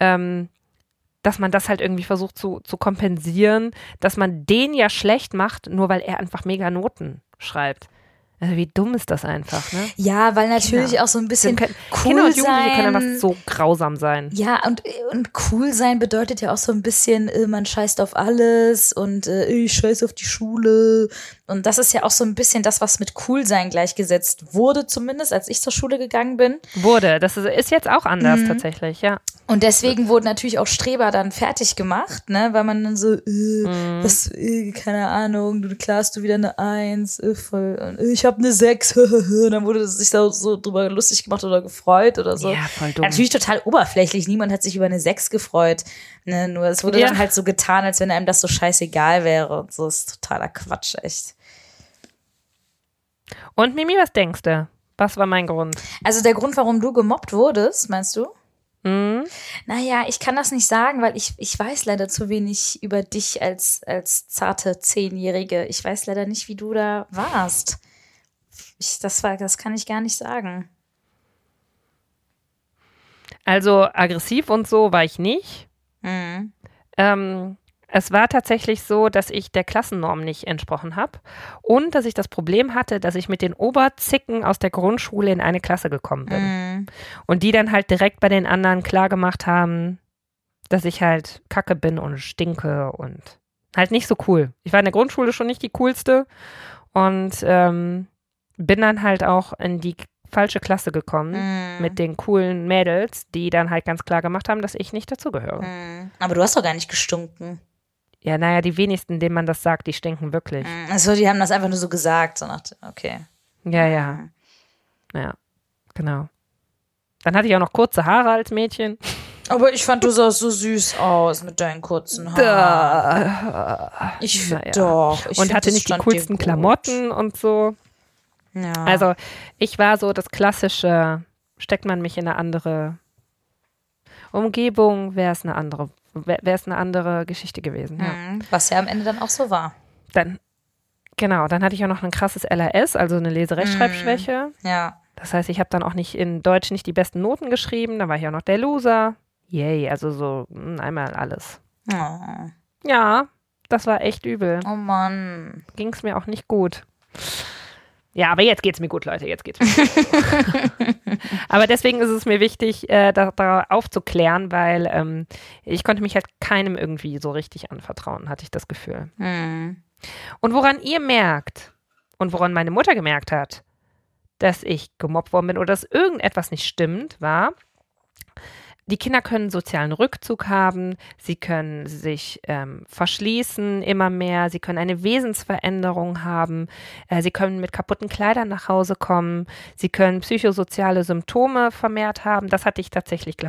dass man das halt irgendwie versucht zu kompensieren, dass man den ja schlecht macht, nur weil er einfach mega Noten schreibt. Also wie dumm ist das einfach, ne? Ja, weil natürlich Kinder. auch so ein bisschen Kinder cool und Jugendliche sein. können einfach so grausam sein. Ja, und cool sein bedeutet ja auch so ein bisschen, man scheißt auf alles und ich scheiß auf die Schule. Und das ist ja auch so ein bisschen das, was mit cool sein gleichgesetzt wurde, zumindest als ich zur Schule gegangen bin. Das ist jetzt auch anders tatsächlich, ja. Und deswegen wurden natürlich auch Streber dann fertig gemacht, ne, weil man dann so, keine Ahnung, klar hast du wieder eine 1, voll, ich habe eine 6, und dann wurde sich da so drüber lustig gemacht oder gefreut oder so. Ja, voll dumm. Natürlich total oberflächlich, niemand hat sich über eine 6 gefreut, ne, nur es wurde dann halt so getan, als wenn einem das so scheißegal wäre und so, ist totaler Quatsch, echt. Und Mimi, was denkst du? Was war mein Grund? Also der Grund, warum du gemobbt wurdest, meinst du? Naja, ich kann das nicht sagen, weil ich weiß leider zu wenig über dich als zarte 10-Jährige. Ich weiß leider nicht, wie du da warst. Das kann ich gar nicht sagen. Also aggressiv und so war ich nicht. Es war tatsächlich so, dass ich der Klassennorm nicht entsprochen habe und dass ich das Problem hatte, dass ich mit den Oberzicken aus der Grundschule in eine Klasse gekommen bin. Und die dann halt direkt bei den anderen klargemacht haben, dass ich halt kacke bin und stinke und halt nicht so cool. Ich war in der Grundschule schon nicht die coolste und bin dann halt auch in die falsche Klasse gekommen mit den coolen Mädels, die dann halt ganz klar gemacht haben, dass ich nicht dazugehöre. Aber du hast doch gar nicht gestunken. Ja, naja, die wenigsten, denen man das sagt, die stinken wirklich. Also die haben das einfach nur so gesagt, okay. Ja, genau. Dann hatte ich auch noch kurze Haare als Mädchen. Aber ich fand, du sahst so süß aus mit deinen kurzen Haaren. Ich finde doch. Und hatte nicht die coolsten Klamotten und so. Ja. Also ich war so das klassische, steckt man mich in eine andere Umgebung, wäre es eine andere Geschichte gewesen. Ja. Was ja am Ende dann auch so war. Dann hatte ich auch noch ein krasses LRS, also eine Leserechtschreibschwäche. Ja. Das heißt, ich habe dann auch nicht in Deutsch nicht die besten Noten geschrieben, da war ich auch noch der Loser. Yay, also so einmal alles. Oh. Ja, das war echt übel. Oh Mann. Ging es mir auch nicht gut. Ja, aber jetzt geht's mir gut, Leute, jetzt geht's mir gut. Aber deswegen ist es mir wichtig, da aufzuklären, weil ich konnte mich halt keinem irgendwie so richtig anvertrauen, hatte ich das Gefühl. Und woran ihr merkt und woran meine Mutter gemerkt hat, dass ich gemobbt worden bin oder dass irgendetwas nicht stimmt, war, die Kinder können sozialen Rückzug haben, sie können sich verschließen immer mehr, sie können eine Wesensveränderung haben, sie können mit kaputten Kleidern nach Hause kommen, sie können psychosoziale Symptome vermehrt haben. Das hatte ich tatsächlich, glaube ich,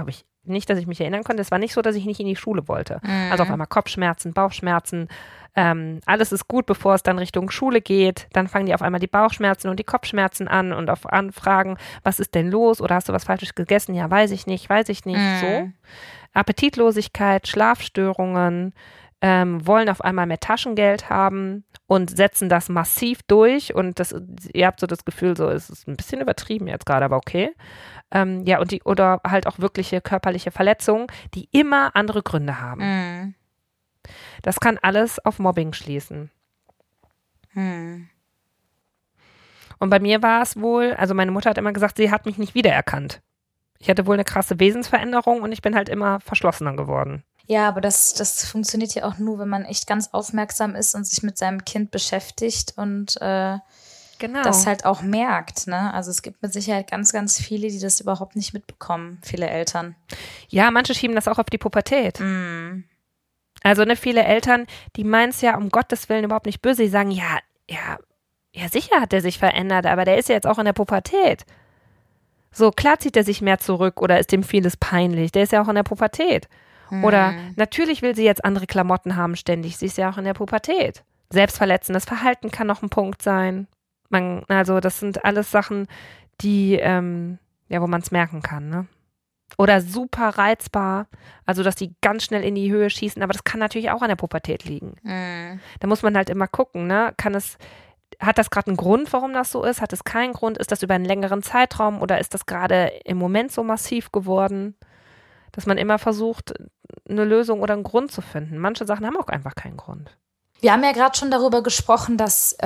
nicht, dass ich mich erinnern konnte. Es war nicht so, dass ich nicht in die Schule wollte. Also auf einmal Kopfschmerzen, Bauchschmerzen, alles ist gut, bevor es dann Richtung Schule geht. Dann fangen die auf einmal die Bauchschmerzen und die Kopfschmerzen an und auf Anfragen, was ist denn los oder hast du was Falsches gegessen? Ja, weiß ich nicht, so. Appetitlosigkeit, Schlafstörungen, wollen auf einmal mehr Taschengeld haben und setzen das massiv durch und ihr habt so das Gefühl, so es ist ein bisschen übertrieben jetzt gerade, aber okay. Ja, oder halt auch wirkliche körperliche Verletzungen, die immer andere Gründe haben. Das kann alles auf Mobbing schließen. Und bei mir war es wohl, also meine Mutter hat immer gesagt, sie hat mich nicht wiedererkannt. Ich hatte wohl eine krasse Wesensveränderung und ich bin halt immer verschlossener geworden. Ja, aber das funktioniert ja auch nur, wenn man echt ganz aufmerksam ist und sich mit seinem Kind beschäftigt und das halt auch merkt, ne? Also es gibt mit Sicherheit ganz, ganz viele, die das überhaupt nicht mitbekommen, viele Eltern. Ja, manche schieben das auch auf die Pubertät. Also viele Eltern, die meinen es ja um Gottes Willen überhaupt nicht böse, die sagen, ja, sicher hat der sich verändert, aber der ist ja jetzt auch in der Pubertät. So, klar zieht er sich mehr zurück oder ist dem vieles peinlich, der ist ja auch in der Pubertät. Oder natürlich will sie jetzt andere Klamotten haben ständig, sie ist ja auch in der Pubertät. Selbstverletzendes Verhalten kann noch ein Punkt sein. Also das sind alles Sachen, die, wo man es merken kann, ne? Oder super reizbar, also dass die ganz schnell in die Höhe schießen, aber das kann natürlich auch an der Pubertät liegen. Da muss man halt immer gucken, ne? Hat das gerade einen Grund, warum das so ist? Hat es keinen Grund? Ist das über einen längeren Zeitraum oder ist das gerade im Moment so massiv geworden? Dass man immer versucht, eine Lösung oder einen Grund zu finden. Manche Sachen haben auch einfach keinen Grund. Wir haben ja gerade schon darüber gesprochen, dass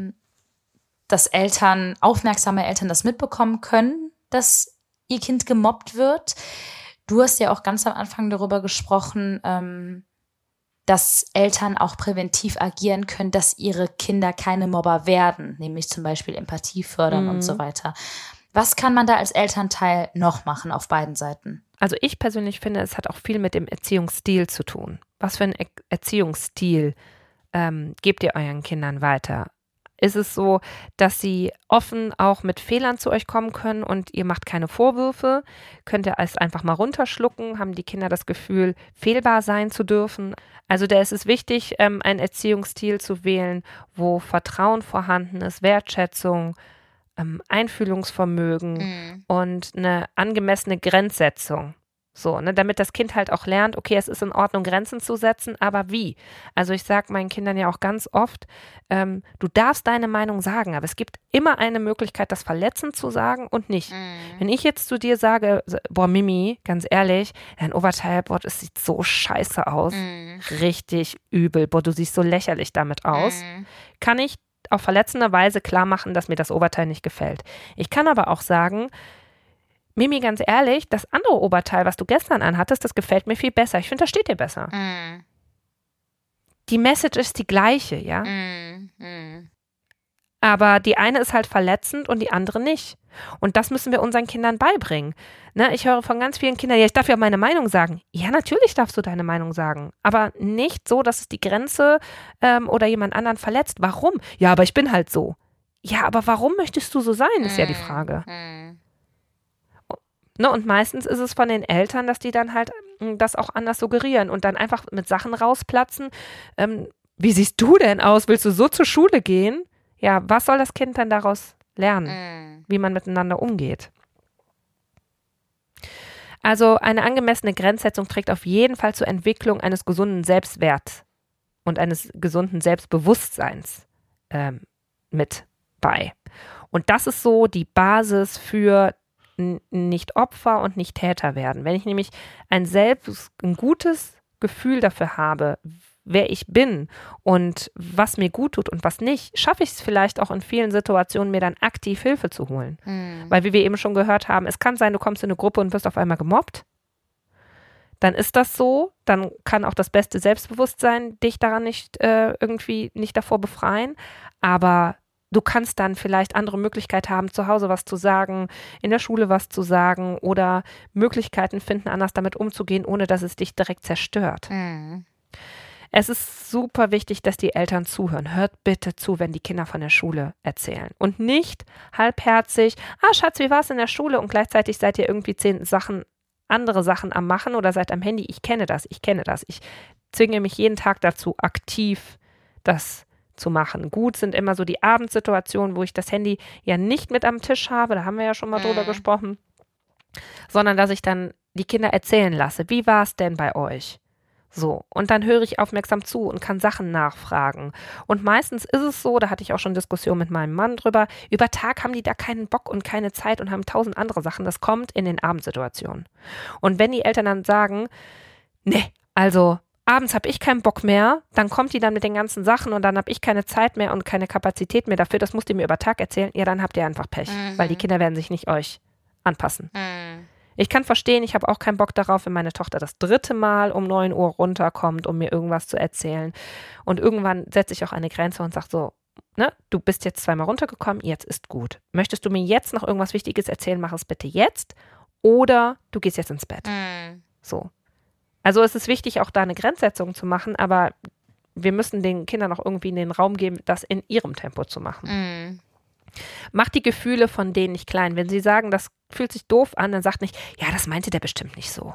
aufmerksame Eltern das mitbekommen können, dass ihr Kind gemobbt wird. Du hast ja auch ganz am Anfang darüber gesprochen, dass Eltern auch präventiv agieren können, dass ihre Kinder keine Mobber werden, nämlich zum Beispiel Empathie fördern und so weiter. Was kann man da als Elternteil noch machen auf beiden Seiten? Also ich persönlich finde, es hat auch viel mit dem Erziehungsstil zu tun. Was für einen Erziehungsstil gebt ihr euren Kindern weiter? Ist es so, dass sie offen auch mit Fehlern zu euch kommen können und ihr macht keine Vorwürfe? Könnt ihr es einfach mal runterschlucken? Haben die Kinder das Gefühl, fehlbar sein zu dürfen? Also da ist es wichtig, einen Erziehungsstil zu wählen, wo Vertrauen vorhanden ist, Wertschätzung, Einfühlungsvermögen und eine angemessene Grenzsetzung. So, ne, damit das Kind halt auch lernt, okay, es ist in Ordnung, Grenzen zu setzen, aber wie? Also ich sage meinen Kindern ja auch ganz oft, du darfst deine Meinung sagen, aber es gibt immer eine Möglichkeit, das verletzend zu sagen und nicht. Wenn ich jetzt zu dir sage, boah, Mimi, ganz ehrlich, dein Oberteil, boah, das sieht so scheiße aus, richtig übel, boah, du siehst so lächerlich damit aus, kann ich auf verletzende Weise klar machen, dass mir das Oberteil nicht gefällt. Ich kann aber auch sagen, Mimi, ganz ehrlich, das andere Oberteil, was du gestern anhattest, das gefällt mir viel besser. Ich finde, das steht dir besser. Die Message ist die gleiche, ja? Aber die eine ist halt verletzend und die andere nicht. Und das müssen wir unseren Kindern beibringen. Ne, ich höre von ganz vielen Kindern, ja, ich darf ja meine Meinung sagen. Ja, natürlich darfst du deine Meinung sagen. Aber nicht so, dass es die Grenze oder jemand anderen verletzt. Warum? Ja, aber ich bin halt so. Ja, aber warum möchtest du so sein, ist ja die Frage. Ne, und meistens ist es von den Eltern, dass die dann halt das auch anders suggerieren und dann einfach mit Sachen rausplatzen. Wie siehst du denn aus? Willst du so zur Schule gehen? Ja, was soll das Kind dann daraus lernen? Wie man miteinander umgeht? Also eine angemessene Grenzsetzung trägt auf jeden Fall zur Entwicklung eines gesunden Selbstwerts und eines gesunden Selbstbewusstseins mit bei. Und das ist so die Basis für nicht Opfer und nicht Täter werden. Wenn ich nämlich ein gutes Gefühl dafür habe, wer ich bin und was mir gut tut und was nicht, schaffe ich es vielleicht auch in vielen Situationen, mir dann aktiv Hilfe zu holen. Weil, wie wir eben schon gehört haben, es kann sein, du kommst in eine Gruppe und wirst auf einmal gemobbt. Dann ist das so, dann kann auch das beste Selbstbewusstsein dich daran nicht irgendwie nicht davor befreien, aber du kannst dann vielleicht andere Möglichkeiten haben, zu Hause was zu sagen, in der Schule was zu sagen oder Möglichkeiten finden, anders damit umzugehen, ohne dass es dich direkt zerstört. Es ist super wichtig, dass die Eltern zuhören. Hört bitte zu, wenn die Kinder von der Schule erzählen. Und nicht halbherzig, Schatz, wie war es in der Schule? Und gleichzeitig seid ihr irgendwie 10 Sachen andere Sachen am Machen oder seid am Handy. Ich kenne das. Ich zwinge mich jeden Tag dazu, aktiv das zu machen. Gut sind immer so die Abendsituationen, wo ich das Handy ja nicht mit am Tisch habe, da haben wir ja schon mal drüber gesprochen, sondern dass ich dann die Kinder erzählen lasse. Wie war es denn bei euch? So, und dann höre ich aufmerksam zu und kann Sachen nachfragen. Und meistens ist es so, da hatte ich auch schon Diskussionen mit meinem Mann drüber, über Tag haben die da keinen Bock und keine Zeit und haben 1000 andere Sachen. Das kommt in den Abendsituationen. Und wenn die Eltern dann sagen, nee, also abends habe ich keinen Bock mehr, dann kommt die dann mit den ganzen Sachen und dann habe ich keine Zeit mehr und keine Kapazität mehr dafür, das musst ihr mir über Tag erzählen, ja, dann habt ihr einfach Pech, weil die Kinder werden sich nicht euch anpassen. Ich kann verstehen, ich habe auch keinen Bock darauf, wenn meine Tochter das 3. Mal um 9 Uhr runterkommt, um mir irgendwas zu erzählen. Und irgendwann setze ich auch eine Grenze und sage so, ne, du bist jetzt 2-mal runtergekommen, jetzt ist gut. Möchtest du mir jetzt noch irgendwas Wichtiges erzählen, mach es bitte jetzt. Oder du gehst jetzt ins Bett. So. Also es ist wichtig, auch da eine Grenzsetzung zu machen, aber wir müssen den Kindern auch irgendwie den Raum geben, das in ihrem Tempo zu machen. Macht die Gefühle von denen nicht klein. Wenn sie sagen, das fühlt sich doof an, dann sagt nicht, ja, das meinte der bestimmt nicht so.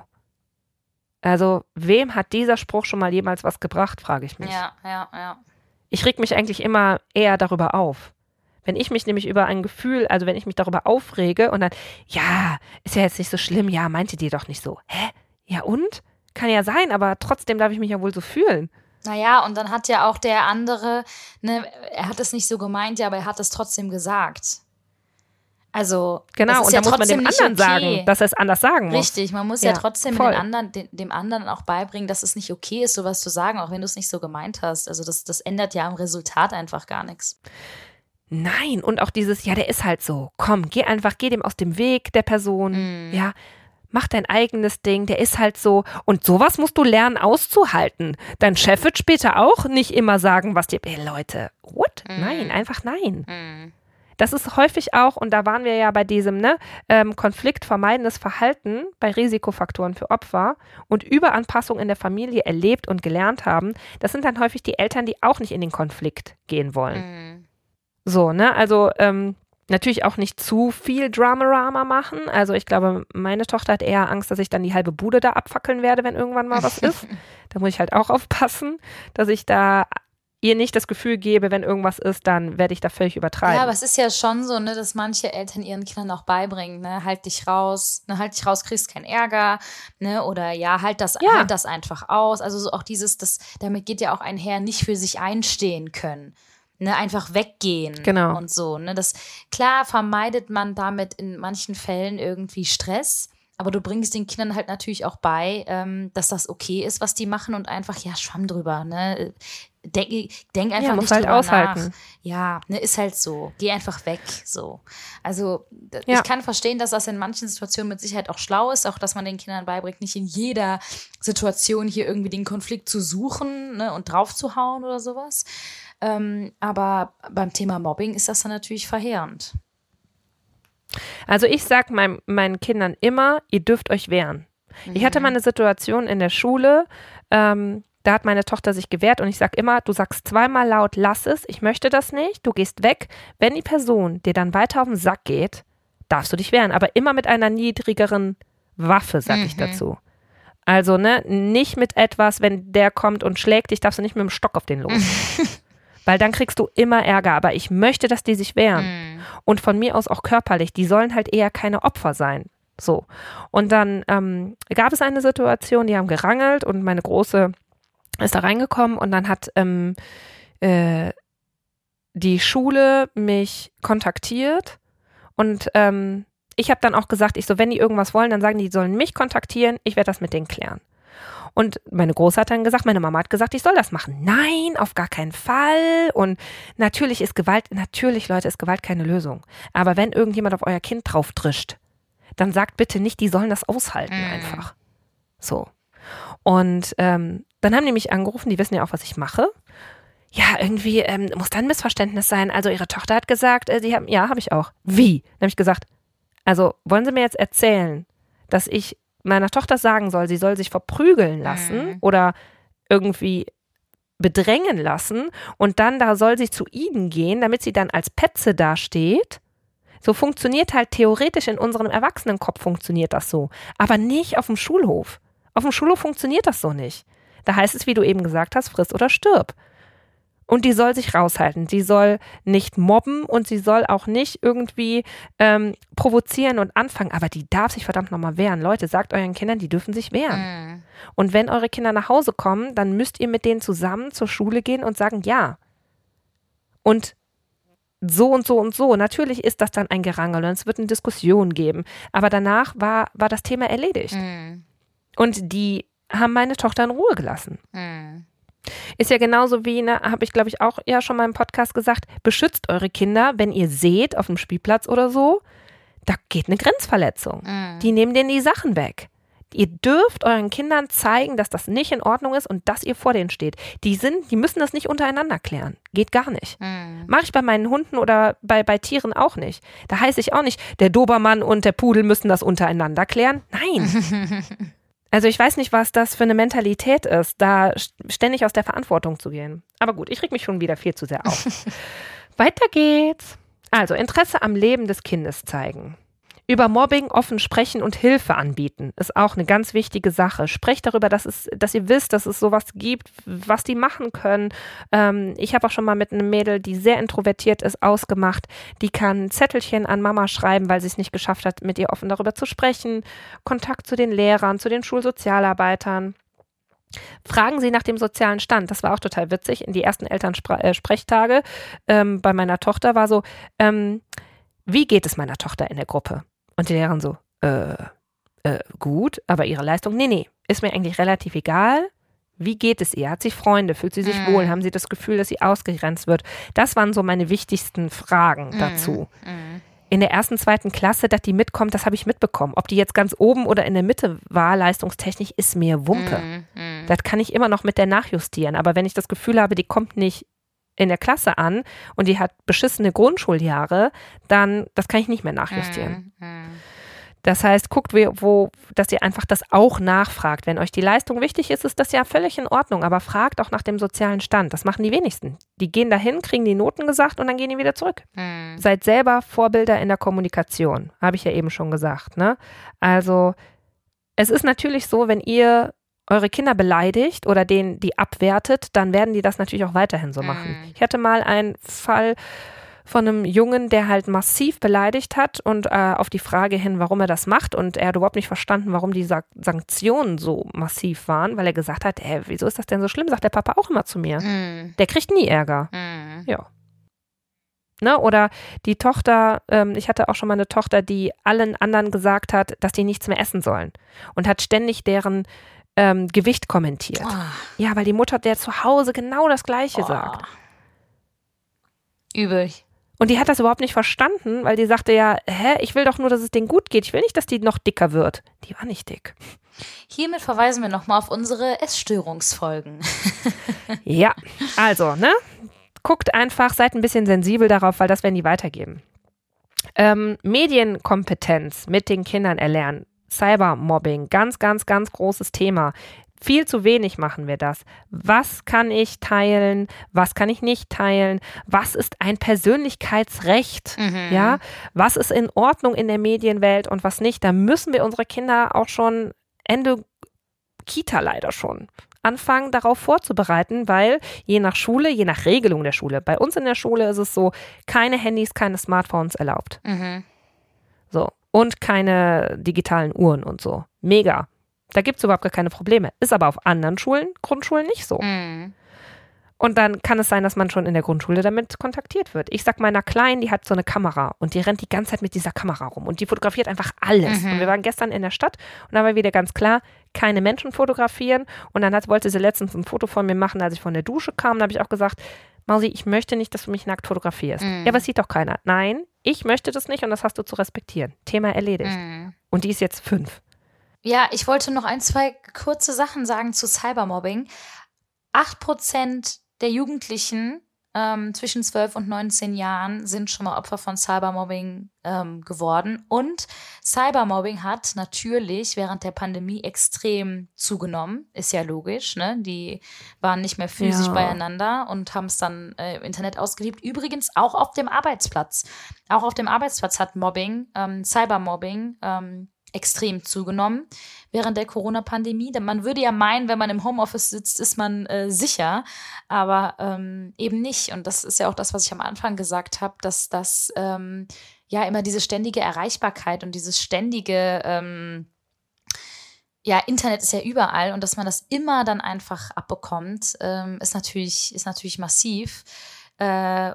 Also, wem hat dieser Spruch schon mal jemals was gebracht, frage ich mich. Ja. Ich reg mich eigentlich immer eher darüber auf. Wenn ich mich nämlich über ein Gefühl, also wenn ich mich darüber aufrege und dann, ja, ist ja jetzt nicht so schlimm, ja, meinte die doch nicht so. Hä? Ja und? Kann ja sein, aber trotzdem darf ich mich ja wohl so fühlen. Naja, und dann hat ja auch der andere, ne, er hat es nicht so gemeint, ja, aber er hat es trotzdem gesagt. Also, genau, und ja da muss man dem anderen sagen, dass er es anders sagen muss. Richtig, man muss ja trotzdem dem anderen auch beibringen, dass es nicht okay ist, sowas zu sagen, auch wenn du es nicht so gemeint hast. Also das ändert ja am Resultat einfach gar nichts. Nein, und auch dieses, ja, der ist halt so. Komm, geh dem aus dem Weg der Person, ja. Mach dein eigenes Ding, der ist halt so. Und sowas musst du lernen auszuhalten. Dein Chef wird später auch nicht immer sagen, was dir, ey Leute, what? Nein, einfach nein. Das ist häufig auch, und da waren wir ja bei diesem konfliktvermeidendes Verhalten bei Risikofaktoren für Opfer und Überanpassung in der Familie erlebt und gelernt haben. Das sind dann häufig die Eltern, die auch nicht in den Konflikt gehen wollen. So, ne, also natürlich auch nicht zu viel Drama machen. Also ich glaube, meine Tochter hat eher Angst, dass ich dann die halbe Bude da abfackeln werde, wenn irgendwann mal was ist. Da muss ich halt auch aufpassen, dass ich da ihr nicht das Gefühl gebe, wenn irgendwas ist, dann werde ich da völlig übertreiben. Ja, aber es ist ja schon so, ne, dass manche Eltern ihren Kindern auch beibringen, ne, halt dich raus, kriegst keinen Ärger, ne, oder ja, halt das einfach aus. Also so auch damit geht ja auch einher, nicht für sich einstehen können. Ne, einfach weggehen und so. Ne? Klar vermeidet man damit in manchen Fällen irgendwie Stress, aber du bringst den Kindern halt natürlich auch bei, dass das okay ist, was die machen und einfach, ja, schwamm drüber. Ne? Denk einfach nicht halt drüber aushalten. nach. Ja, ne, ist halt so. Geh einfach weg. So. Also ich kann verstehen, dass das in manchen Situationen mit Sicherheit auch schlau ist, auch dass man den Kindern beibringt, nicht in jeder Situation hier irgendwie den Konflikt zu suchen, ne, und draufzuhauen oder sowas. Aber beim Thema Mobbing ist das dann natürlich verheerend. Also ich sage meinen Kindern immer, ihr dürft euch wehren. Ich hatte mal eine Situation in der Schule, da hat meine Tochter sich gewehrt und ich sage immer, du sagst 2-mal laut, lass es, ich möchte das nicht, du gehst weg. Wenn die Person dir dann weiter auf den Sack geht, darfst du dich wehren, aber immer mit einer niedrigeren Waffe, sage ich dazu. Also ne, nicht mit etwas, wenn der kommt und schlägt dich, darfst du nicht mit dem Stock auf den los. Weil dann kriegst du immer Ärger. Aber ich möchte, dass die sich wehren. Und von mir aus auch körperlich. Die sollen halt eher keine Opfer sein. So. Und dann gab es eine Situation, die haben gerangelt und meine Große ist da reingekommen und dann hat die Schule mich kontaktiert und ich habe dann auch gesagt, wenn die irgendwas wollen, dann sagen die sollen mich kontaktieren, ich werde das mit denen klären. Und meine Große hat dann gesagt, meine Mama hat gesagt, ich soll das machen. Nein, auf gar keinen Fall. Und natürlich, Leute, ist Gewalt keine Lösung. Aber wenn irgendjemand auf euer Kind drauf drischt, dann sagt bitte nicht, die sollen das aushalten einfach. So. Und dann haben die mich angerufen, die wissen ja auch, was ich mache. Ja, irgendwie muss da ein Missverständnis sein. Also ihre Tochter hat gesagt, habe ich auch. Wie? Dann habe ich gesagt, also wollen Sie mir jetzt erzählen, dass ich meiner Tochter sagen soll, sie soll sich verprügeln lassen oder irgendwie bedrängen lassen und dann da soll sie zu ihnen gehen, damit sie dann als Petze dasteht. So funktioniert halt theoretisch in unserem Erwachsenenkopf funktioniert das so, aber nicht auf dem Schulhof. Auf dem Schulhof funktioniert das so nicht. Da heißt es, wie du eben gesagt hast, friss oder stirb. Und die soll sich raushalten. Sie soll nicht mobben und sie soll auch nicht irgendwie provozieren und anfangen. Aber die darf sich verdammt nochmal wehren. Leute, sagt euren Kindern, die dürfen sich wehren. Und wenn eure Kinder nach Hause kommen, dann müsst ihr mit denen zusammen zur Schule gehen und sagen, ja. Und so und so und so. Natürlich ist das dann ein Gerangel und es wird eine Diskussion geben. Aber danach war das Thema erledigt. Und die haben meine Tochter in Ruhe gelassen. Ist ja genauso wie, habe ich glaube ich auch ja schon mal im Podcast gesagt, beschützt eure Kinder, wenn ihr seht auf dem Spielplatz oder so, da geht eine Grenzverletzung. Die nehmen denen die Sachen weg. Ihr dürft euren Kindern zeigen, dass das nicht in Ordnung ist und dass ihr vor denen steht. Die müssen das nicht untereinander klären. Geht gar nicht. Mache ich bei meinen Hunden oder bei Tieren auch nicht. Da heiße ich auch nicht, der Dobermann und der Pudel müssen das untereinander klären. Nein. Also ich weiß nicht, was das für eine Mentalität ist, da ständig aus der Verantwortung zu gehen. Aber gut, ich reg mich schon wieder viel zu sehr auf. Weiter geht's. Also Interesse am Leben des Kindes zeigen. Über Mobbing offen sprechen und Hilfe anbieten ist auch eine ganz wichtige Sache. Sprecht darüber, dass ihr wisst, dass es sowas gibt, was die machen können. Ich habe auch schon mal mit einem Mädel, die sehr introvertiert ist, ausgemacht. Die kann Zettelchen an Mama schreiben, weil sie es nicht geschafft hat, mit ihr offen darüber zu sprechen. Kontakt zu den Lehrern, zu den Schulsozialarbeitern. Fragen Sie nach dem sozialen Stand. Das war auch total witzig. In die ersten Elternsprechtage bei meiner Tochter war so, wie geht es meiner Tochter in der Gruppe? Und die Lehrerin so, gut, aber ihre Leistung, nee, ist mir eigentlich relativ egal. Wie geht es ihr? Hat sie Freunde? Fühlt sie sich wohl? Haben sie das Gefühl, dass sie ausgegrenzt wird? Das waren so meine wichtigsten Fragen dazu. In der 1., 2. Klasse, dass die mitkommt, das habe ich mitbekommen. Ob die jetzt ganz oben oder in der Mitte war, leistungstechnisch, ist mir Wumpe. Das kann ich immer noch mit der nachjustieren. Aber wenn ich das Gefühl habe, die kommt nicht in der Klasse an und die hat beschissene Grundschuljahre, dann, das kann ich nicht mehr nachjustieren. Das heißt, guckt, dass ihr einfach das auch nachfragt. Wenn euch die Leistung wichtig ist, ist das ja völlig in Ordnung, aber fragt auch nach dem sozialen Stand. Das machen die wenigsten. Die gehen dahin, kriegen die Noten gesagt und dann gehen die wieder zurück. Seid selber Vorbilder in der Kommunikation, habe ich ja eben schon gesagt, ne? Also, es ist natürlich so, wenn ihr eure Kinder beleidigt oder die abwertet, dann werden die das natürlich auch weiterhin so machen. Ich hatte mal einen Fall von einem Jungen, der halt massiv beleidigt hat und auf die Frage hin, warum er das macht, und er hat überhaupt nicht verstanden, warum die Sanktionen so massiv waren, weil er gesagt hat, wieso ist das denn so schlimm? Sagt der Papa auch immer zu mir. Der kriegt nie Ärger. Ja. Ne? Oder die Tochter, ich hatte auch schon mal eine Tochter, die allen anderen gesagt hat, dass die nichts mehr essen sollen und hat ständig deren Gewicht kommentiert. Ja, weil die Mutter der zu Hause genau das Gleiche sagt. Übel. Und die hat das überhaupt nicht verstanden, weil die sagte ja, ich will doch nur, dass es denen gut geht. Ich will nicht, dass die noch dicker wird. Die war nicht dick. Hiermit verweisen wir nochmal auf unsere Essstörungsfolgen. Ja, also, ne? Guckt einfach, seid ein bisschen sensibel darauf, weil das werden die weitergeben. Medienkompetenz mit den Kindern erlernen. Cybermobbing, ganz, ganz, ganz großes Thema. Viel zu wenig machen wir das. Was kann ich teilen? Was kann ich nicht teilen? Was ist ein Persönlichkeitsrecht? Ja, was ist in Ordnung in der Medienwelt und was nicht? Da müssen wir unsere Kinder auch schon Ende Kita leider schon anfangen, darauf vorzubereiten, weil je nach Schule, je nach Regelung der Schule, bei uns in der Schule ist es so, keine Handys, keine Smartphones erlaubt. So. Und keine digitalen Uhren und so. Mega. Da gibt es überhaupt gar keine Probleme. Ist aber auf anderen Schulen, Grundschulen nicht so. Und dann kann es sein, dass man schon in der Grundschule damit kontaktiert wird. Ich sag meiner Kleinen, die hat so eine Kamera und die rennt die ganze Zeit mit dieser Kamera rum und die fotografiert einfach alles. Und wir waren gestern in der Stadt und da war wieder ganz klar, keine Menschen fotografieren. Und dann wollte sie letztens ein Foto von mir machen, als ich von der Dusche kam. Da habe ich auch gesagt, Mausi, ich möchte nicht, dass du mich nackt fotografierst. Ja, aber es sieht doch keiner. Nein, ich möchte das nicht und das hast du zu respektieren. Thema erledigt. Und die ist jetzt 5. Ja, ich wollte noch 1, 2 kurze Sachen sagen zu Cybermobbing. 8% der Jugendlichen zwischen 12 und 19 Jahren sind schon mal Opfer von Cybermobbing geworden. Und Cybermobbing hat natürlich während der Pandemie extrem zugenommen. Ist ja logisch, ne? Die waren nicht mehr physisch beieinander und haben es dann im Internet ausgelebt. Übrigens auch auf dem Arbeitsplatz. Auch auf dem Arbeitsplatz hat Mobbing, Cybermobbing, extrem zugenommen während der Corona-Pandemie. Denn man würde ja meinen, wenn man im Homeoffice sitzt, ist man sicher, aber eben nicht. Und das ist ja auch das, was ich am Anfang gesagt habe, dass das ja immer diese ständige Erreichbarkeit und dieses ständige Internet ist ja überall und dass man das immer dann einfach abbekommt, ist natürlich massiv. Da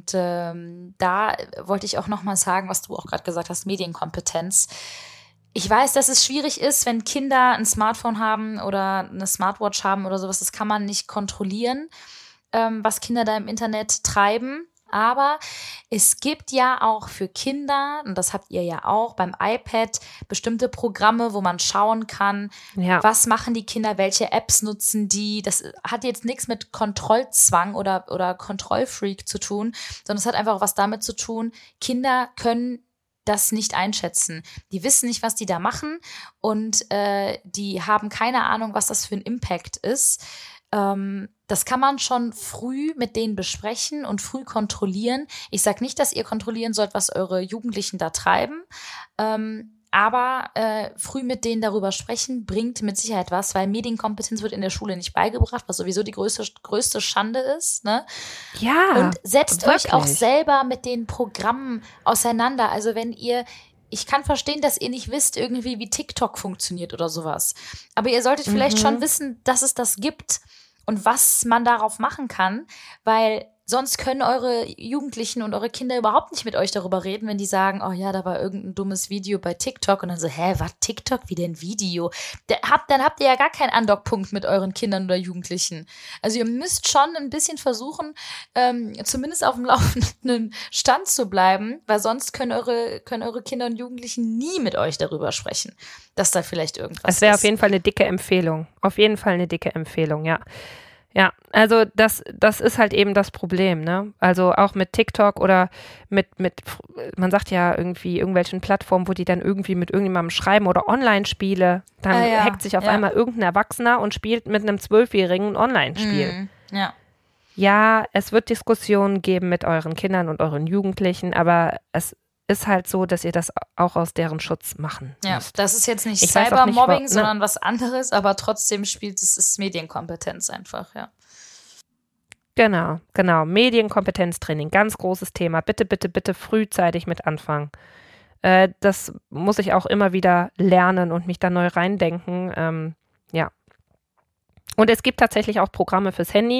wollte ich auch noch mal sagen, was du auch gerade gesagt hast, Medienkompetenz. Ich weiß, dass es schwierig ist, wenn Kinder ein Smartphone haben oder eine Smartwatch haben oder sowas. Das kann man nicht kontrollieren, was Kinder da im Internet treiben. Aber es gibt ja auch für Kinder, und das habt ihr ja auch beim iPad, bestimmte Programme, wo man schauen kann, was machen die Kinder, welche Apps nutzen die. Das hat jetzt nichts mit Kontrollzwang oder Kontrollfreak zu tun, sondern es hat einfach was damit zu tun, Kinder können das nicht einschätzen. Die wissen nicht, was die da machen und die haben keine Ahnung, was das für ein Impact ist. Das kann man schon früh mit denen besprechen und früh kontrollieren. Ich sage nicht, dass ihr kontrollieren sollt, was eure Jugendlichen da treiben, aber früh mit denen darüber sprechen bringt mit Sicherheit was, weil Medienkompetenz wird in der Schule nicht beigebracht, was sowieso die größte Schande ist. Ne? Ja, und setzt wirklich. euch auch selber mit den Programmen auseinander. Also ich kann verstehen, dass ihr nicht wisst irgendwie, wie TikTok funktioniert oder sowas. Aber ihr solltet vielleicht schon wissen, dass es das gibt und was man darauf machen kann, weil sonst können eure Jugendlichen und eure Kinder überhaupt nicht mit euch darüber reden, wenn die sagen, oh ja, da war irgendein dummes Video bei TikTok und dann so, was TikTok, wie denn Video? Dann habt ihr ja gar keinen Andockpunkt mit euren Kindern oder Jugendlichen. Also ihr müsst schon ein bisschen versuchen, zumindest auf dem laufenden Stand zu bleiben, weil sonst können eure Kinder und Jugendlichen nie mit euch darüber sprechen, dass da vielleicht irgendwas ist. Es wäre auf jeden Fall eine dicke Empfehlung. Auf jeden Fall eine dicke Empfehlung, ja. Ja, also das ist halt eben das Problem, ne? Also auch mit TikTok oder mit man sagt ja irgendwie irgendwelchen Plattformen, wo die dann irgendwie mit irgendjemandem schreiben oder Online-Spiele, dann hackt sich auf einmal irgendein Erwachsener und spielt mit einem 12-Jährigen ein Online-Spiel. Ja, es wird Diskussionen geben mit euren Kindern und euren Jugendlichen, aber es ist halt so, dass ihr das auch aus deren Schutz machen müsst. Das ist jetzt nicht Cybermobbing, sondern was anderes, aber trotzdem ist Medienkompetenz einfach, ja. Genau. Medienkompetenztraining, ganz großes Thema. Bitte, bitte, bitte frühzeitig mit anfangen. Das muss ich auch immer wieder lernen und mich da neu reindenken. Und es gibt tatsächlich auch Programme fürs Handy,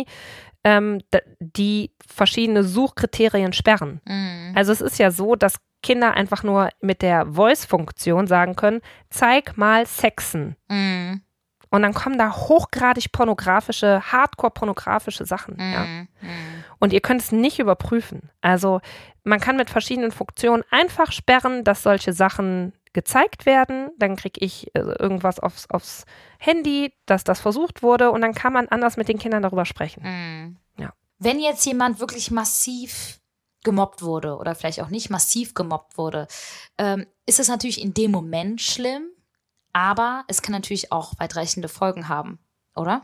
die verschiedene Suchkriterien sperren. Also es ist ja so, dass Kinder einfach nur mit der Voice-Funktion sagen können, zeig mal Sexen. Und dann kommen da hochgradig hardcore-pornografische Sachen. Ja. Und ihr könnt es nicht überprüfen. Also man kann mit verschiedenen Funktionen einfach sperren, dass solche Sachen gezeigt werden. Dann kriege ich irgendwas aufs Handy, dass das versucht wurde und dann kann man anders mit den Kindern darüber sprechen. Ja. Wenn jetzt jemand wirklich massiv gemobbt wurde oder vielleicht auch nicht massiv gemobbt wurde, ist es natürlich in dem Moment schlimm, aber es kann natürlich auch weitreichende Folgen haben, oder?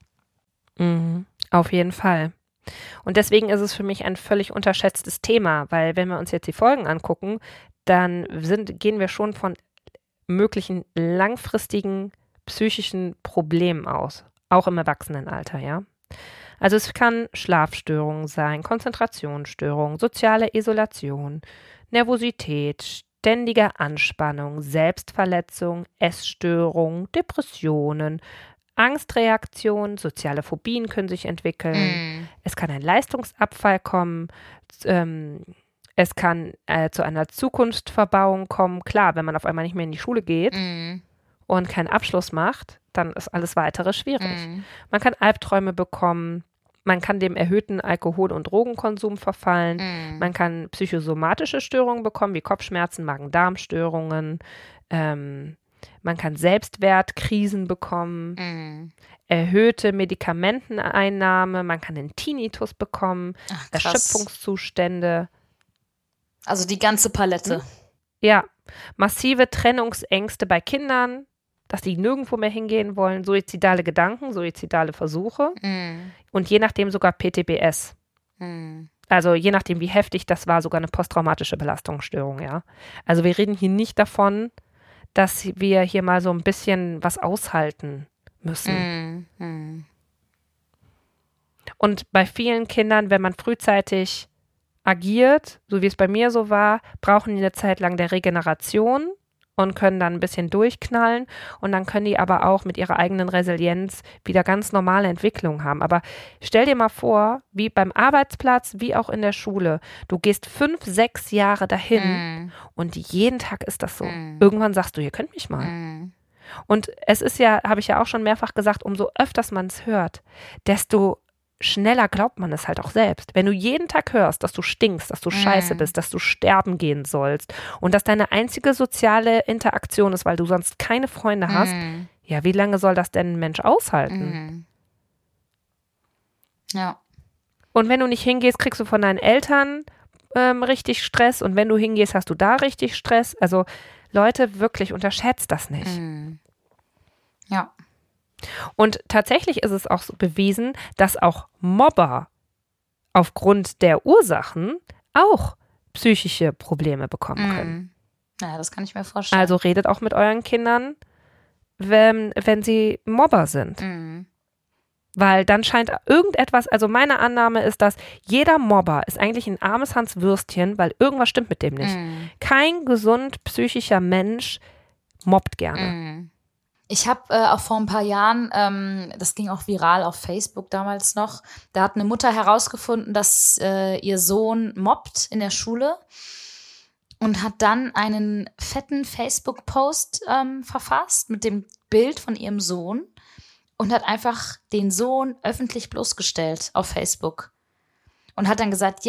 Auf jeden Fall. Und deswegen ist es für mich ein völlig unterschätztes Thema, weil wenn wir uns jetzt die Folgen angucken, dann gehen wir schon von möglichen langfristigen psychischen Problemen aus, auch im Erwachsenenalter, ja. Also es kann Schlafstörungen sein, Konzentrationsstörungen, soziale Isolation, Nervosität, ständige Anspannung, Selbstverletzung, Essstörung, Depressionen, Angstreaktionen, soziale Phobien können sich entwickeln. Es kann ein Leistungsabfall kommen, es kann zu einer Zukunftsverbauung kommen. Klar, wenn man auf einmal nicht mehr in die Schule geht und keinen Abschluss macht, dann ist alles weitere schwierig. Man kann Albträume bekommen, man kann dem erhöhten Alkohol- und Drogenkonsum verfallen, man kann psychosomatische Störungen bekommen, wie Kopfschmerzen, Magen-Darm-Störungen, Man kann Selbstwertkrisen bekommen, erhöhte Medikamenteneinnahme, man kann einen Tinnitus bekommen, Ach, krass. Erschöpfungszustände. Also die ganze Palette. Ja, massive Trennungsängste bei Kindern, dass die nirgendwo mehr hingehen wollen, suizidale Gedanken, suizidale Versuche und je nachdem sogar PTBS. Also je nachdem, wie heftig das war, sogar eine posttraumatische Belastungsstörung, ja. Also wir reden hier nicht davon, dass wir hier mal so ein bisschen was aushalten müssen. Und bei vielen Kindern, wenn man frühzeitig agiert, so wie es bei mir so war, brauchen die eine Zeit lang der Regeneration und können dann ein bisschen durchknallen und dann können die aber auch mit ihrer eigenen Resilienz wieder ganz normale Entwicklungen haben. Aber stell dir mal vor, wie beim Arbeitsplatz, wie auch in der Schule, du gehst 5, 6 Jahre dahin und jeden Tag ist das so. Irgendwann sagst du, ihr könnt mich mal. Und es ist ja, habe ich ja auch schon mehrfach gesagt, umso öfters man es hört, desto schneller glaubt man es halt auch selbst. Wenn du jeden Tag hörst, dass du stinkst, dass du scheiße bist, dass du sterben gehen sollst und dass deine einzige soziale Interaktion ist, weil du sonst keine Freunde hast, ja, wie lange soll das denn ein Mensch aushalten? Ja. Und wenn du nicht hingehst, kriegst du von deinen Eltern richtig Stress und wenn du hingehst, hast du da richtig Stress. Also Leute, wirklich, unterschätzt das nicht. Ja. Und tatsächlich ist es auch so bewiesen, dass auch Mobber aufgrund der Ursachen auch psychische Probleme bekommen können. Ja, das kann ich mir vorstellen. Also redet auch mit euren Kindern, wenn sie Mobber sind. Weil dann scheint irgendetwas, also meine Annahme ist, dass jeder Mobber ist eigentlich ein armes Hans Würstchen, weil irgendwas stimmt mit dem nicht. Kein gesund psychischer Mensch mobbt gerne. Ich habe auch vor ein paar Jahren, das ging auch viral auf Facebook damals noch, da hat eine Mutter herausgefunden, dass ihr Sohn mobbt in der Schule und hat dann einen fetten Facebook-Post verfasst mit dem Bild von ihrem Sohn und hat einfach den Sohn öffentlich bloßgestellt auf Facebook und hat dann gesagt,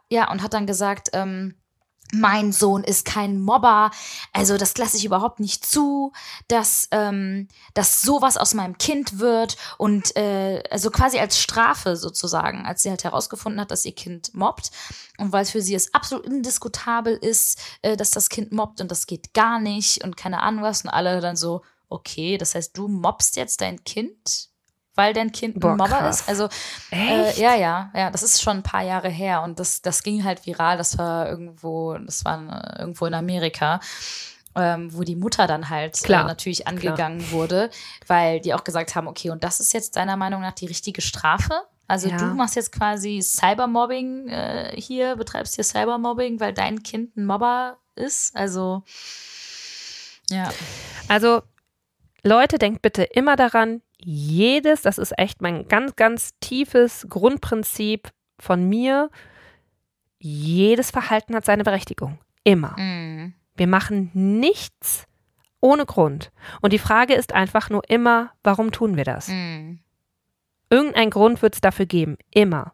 mein Sohn ist kein Mobber, also das lasse ich überhaupt nicht zu, dass sowas aus meinem Kind wird und also quasi als Strafe sozusagen, als sie halt herausgefunden hat, dass ihr Kind mobbt und weil es für sie es absolut indiskutabel ist, dass das Kind mobbt und das geht gar nicht und keine Ahnung was und alle dann so, okay, das heißt, du mobbst jetzt dein Kind? Weil dein Kind ein Mobber krass. ist. Also ja, das ist schon ein paar Jahre her und das ging halt viral. Das war irgendwo in Amerika, wo die Mutter dann halt natürlich angegangen wurde, weil die auch gesagt haben, okay, und das ist jetzt deiner Meinung nach die richtige Strafe? Also du machst jetzt quasi Cybermobbing betreibst hier Cybermobbing, weil dein Kind ein Mobber ist. Also ja. Also Leute, denkt bitte immer daran, das ist echt mein ganz, ganz tiefes Grundprinzip von mir, jedes Verhalten hat seine Berechtigung. Immer. Wir machen nichts ohne Grund. Und die Frage ist einfach nur immer, warum tun wir das? Irgendein Grund wird es dafür geben. Immer.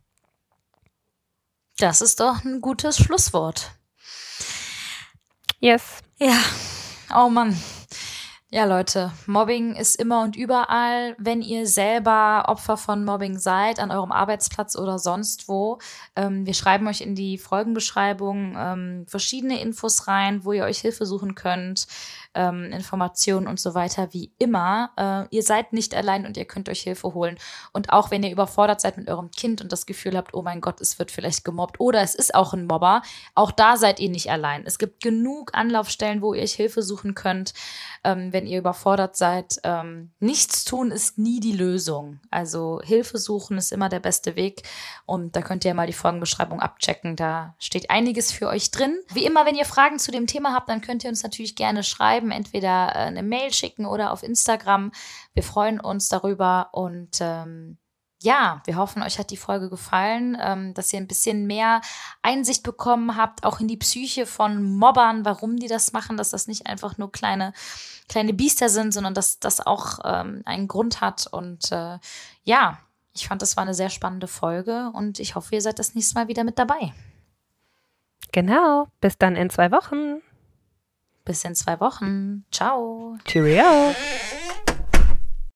Das ist doch ein gutes Schlusswort. Yes. Ja, oh Mann. Ja, Leute, Mobbing ist immer und überall. Wenn ihr selber Opfer von Mobbing seid, an eurem Arbeitsplatz oder sonst wo, wir schreiben euch in die Folgenbeschreibung verschiedene Infos rein, wo ihr euch Hilfe suchen könnt, Informationen und so weiter, wie immer. Ihr seid nicht allein und ihr könnt euch Hilfe holen. Und auch wenn ihr überfordert seid mit eurem Kind und das Gefühl habt, oh mein Gott, es wird vielleicht gemobbt oder es ist auch ein Mobber, auch da seid ihr nicht allein. Es gibt genug Anlaufstellen, wo ihr euch Hilfe suchen könnt, wenn ihr überfordert seid. Nichts tun ist nie die Lösung. Also Hilfe suchen ist immer der beste Weg. Und da könnt ihr mal die Folgenbeschreibung abchecken. Da steht einiges für euch drin. Wie immer, wenn ihr Fragen zu dem Thema habt, dann könnt ihr uns natürlich gerne schreiben. Entweder eine Mail schicken oder auf Instagram. Wir freuen uns darüber und ja, wir hoffen, euch hat die Folge gefallen, dass ihr ein bisschen mehr Einsicht bekommen habt, auch in die Psyche von Mobbern, warum die das machen, dass das nicht einfach nur kleine Biester sind, sondern dass das auch einen Grund hat. Und ja, ich fand, das war eine sehr spannende Folge und ich hoffe, ihr seid das nächste Mal wieder mit dabei. Genau, bis dann in 2 Wochen. Bis in 2 Wochen. Ciao. Cheerio.